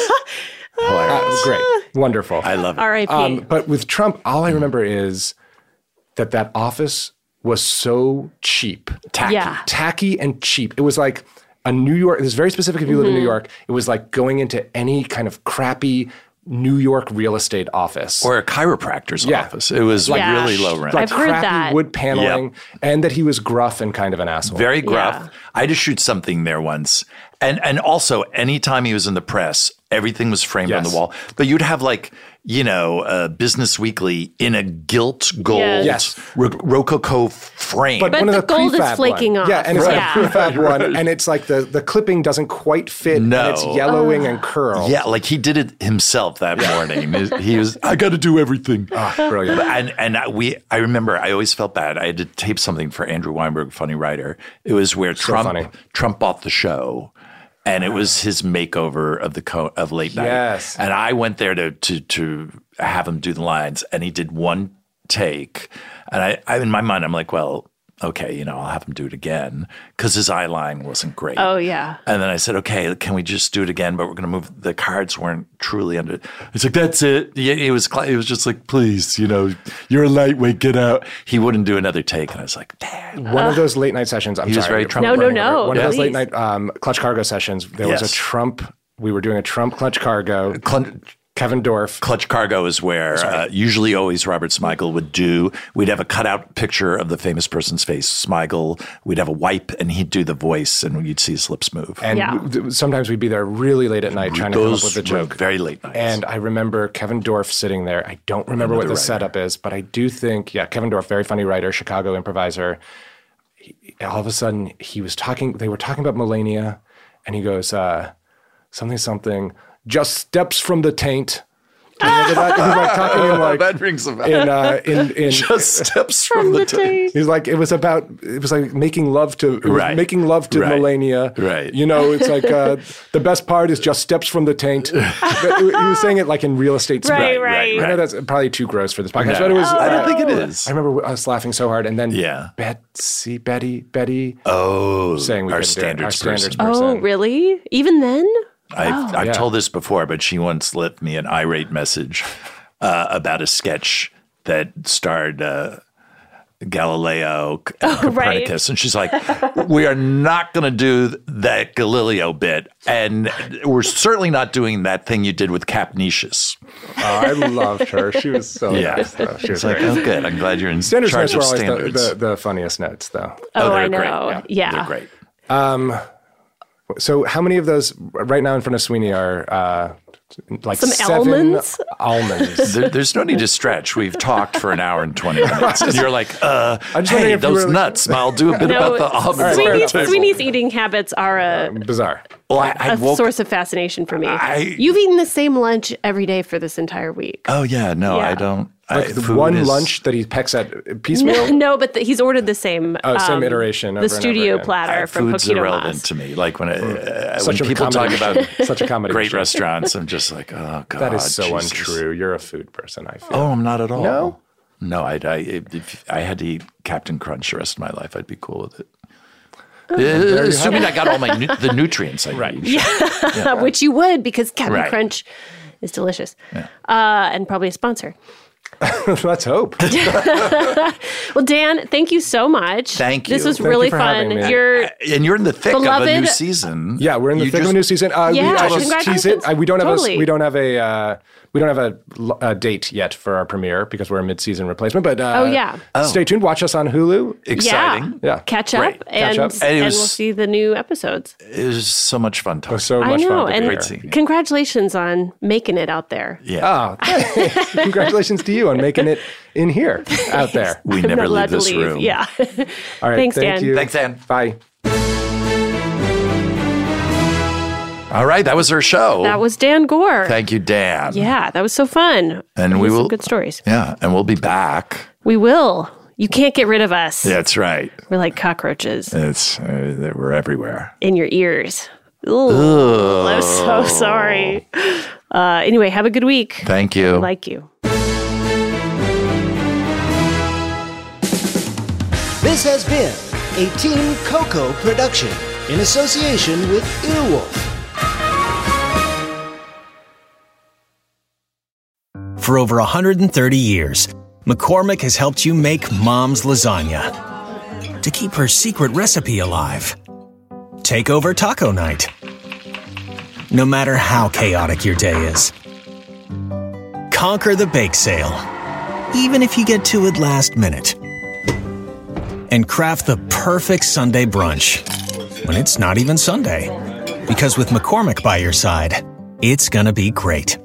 think. Uh, great. Wonderful. I love it. R I P Um, but with Trump, all I remember is that that office was so cheap. Tacky. Yeah. Tacky and cheap. It was like a New York, this is very specific if you live in New Mm-hmm. York, it was like going into any kind of crappy New York real estate office. Or a chiropractor's Yeah. office. It was like Yeah. really low rent. like I've heard crappy that. wood paneling, Yep. and that he was gruff and kind of an asshole. Very gruff. Yeah. I had to shoot something there once. And and also, anytime he was in the press, everything was framed on Yes. the wall. But you'd have like, you know, uh, Business Weekly in a gilt gold Yes. Yes. ro- Rococo frame. But, But one the of the gold is prefab flaking one. off. Yeah, and it's Right. like a prefab one, and it's like the, the clipping doesn't quite fit, No. and it's yellowing and curled. yeah, like he did it himself that morning. He was, I got to do everything. Ah, brilliant. And and I- we, I remember, I always felt bad. I had to tape something for Andrew Weinberg, funny writer. It was where Trump funny. Trump bought the show, and it was his makeover of the co- of late night. Yes. And I went there to to to have him do the lines, and he did one take, and I, I in my mind, I'm like, well, okay, you know, I'll have him do it again because his eye line wasn't great. Oh, yeah. And then I said, okay, can we just do it again? But we're going to move. The cards weren't truly under. It's like, that's it. Yeah, it was. It was just like, please, you know, you're a lightweight. Get out. He wouldn't do another take, and I was like, damn. One of those late night sessions. I'm He was sorry. very Trump. No, no, running no. over. One Yeah. of those late Please. night um, clutch cargo sessions. There was Yes. a Trump. We were doing a Trump clutch cargo. Clun- Kevin Dorff. Clutch cargo is where uh, usually always Robert Smigel would do. We'd have a cutout picture of the famous person's face, Smigel. We'd have a wipe, and he'd do the voice, and you'd see his lips move. And Yeah. w- sometimes we'd be there really late at night trying to come up Those with a were joke. very late nights. And I remember Kevin Dorff sitting there. I don't remember what the Another writer. setup is, but I do think, yeah, Kevin Dorff, very funny writer, Chicago improviser. He, all of a sudden, he was talking, they were talking about Melania, and he goes, uh, something, something, just steps from the taint. Do you remember that? He was like talking in like, that rings a bell. in, uh, in, in, Just steps from, the tape. He's like, it was about, it was like making love to, it was Right. making love to Right. Melania. Right. You know, it's like, uh, the best part is just steps from the taint. But he was saying it like in real estate speak. Right, right. I know that's probably too gross for this podcast, No, but it was. I don't uh, think it is. I remember us laughing so hard, and then Yeah. Betsy, Betty, Betty, Oh, saying we our couldn't do it. standards, Our standards person. Oh, person. really? Even then? I've, I've Yeah. told this before, but she once left me an irate message uh, about a sketch that starred uh, Galileo and Oh, right. Copernicus. And she's like, we are not going to do that Galileo bit. And we're certainly not doing that thing you did with Capnicius. Oh, I loved her. She was so Yeah. nice. Though. She was It's like, great. oh, good. I'm glad you're in Standards charge notes were of always the, standards. the, the funniest notes, though. Oh, they're I great. know. Yeah. They're great. So, how many of those right now in front of Sweeney are uh, like Some seven almonds? almonds? There, there's no need to stretch. We've talked for an hour and twenty minutes. And you're like, uh, I'm just wondering hey, if you those were- nuts. I'll do a bit No, about the almonds. on the Sweeney's, table. Sweeney's eating habits are a, Bizarre. Well, I, I a woke source of fascination for me. I- You've eaten the same lunch every day for this entire week. Oh yeah, no, Yeah. I don't. I, Like the food one is- lunch that he pecks at piecemeal. No, no, but the, he's ordered the same. Oh, same um, iteration over The and over studio again. platter uh, from food's Poquito irrelevant Mas. to me. Like when, I, uh, Such when a people talk comedy- about such a comedy great machine. restaurants, I'm just like, oh god, That is so Jesus. untrue. You're a food person, I feel. Oh, I'm not at all. No? no. I, I if I had to eat Captain Crunch the rest of my life, I'd be cool with it. Oh, Uh, assuming I got all my nu- the nutrients I Right. need. Which you would, because Captain Right. Crunch is delicious. Yeah. Uh, and probably a sponsor. Let's hope. Well, Dan, thank you so much. Thank you. This was Thank really you for fun. having me. You're and you're in the thick beloved. of a new season. Yeah, we're in the You thick just- of a new season. Uh, Yeah, we, I just congratulations. tease it. I, we don't have Totally. a we don't have a uh, we don't have a, a date yet for our premiere because we're a mid-season replacement. But uh, Oh, yeah. stay tuned. Watch us on Hulu. Exciting. Yeah. catch up, Great. and, Catch up. And and, it we'll was- see the new episodes. It was so much fun talking. It was so I much know, fun to and be here. seeing you. congratulations on making it out there. Yeah. Oh, congratulations to you on making it in here, out there. We I'm never not allowed leave to this leave. room. Yeah. All right. Thanks, thank Dan. you. Thanks, Dan. Bye. All right, that was our show. That was Dan Gore. Thank you, Dan. Yeah, that was so fun. And He we has some will- good stories. Yeah, and we'll be back. We will. You can't get rid of us. That's right. We're like cockroaches It's uh, we're everywhere. in your ears. Ooh, I'm so sorry. Uh, anyway, have a good week. Thank you. I like you. This has been a Team Coco production in association with Earwolf. For over one hundred thirty years, McCormick has helped you make Mom's lasagna to keep her secret recipe alive. Take over taco night. No matter how chaotic your day is. Conquer the bake sale, even if you get to it last minute. And craft the perfect Sunday brunch when it's not even Sunday. Because with McCormick by your side, it's gonna be great.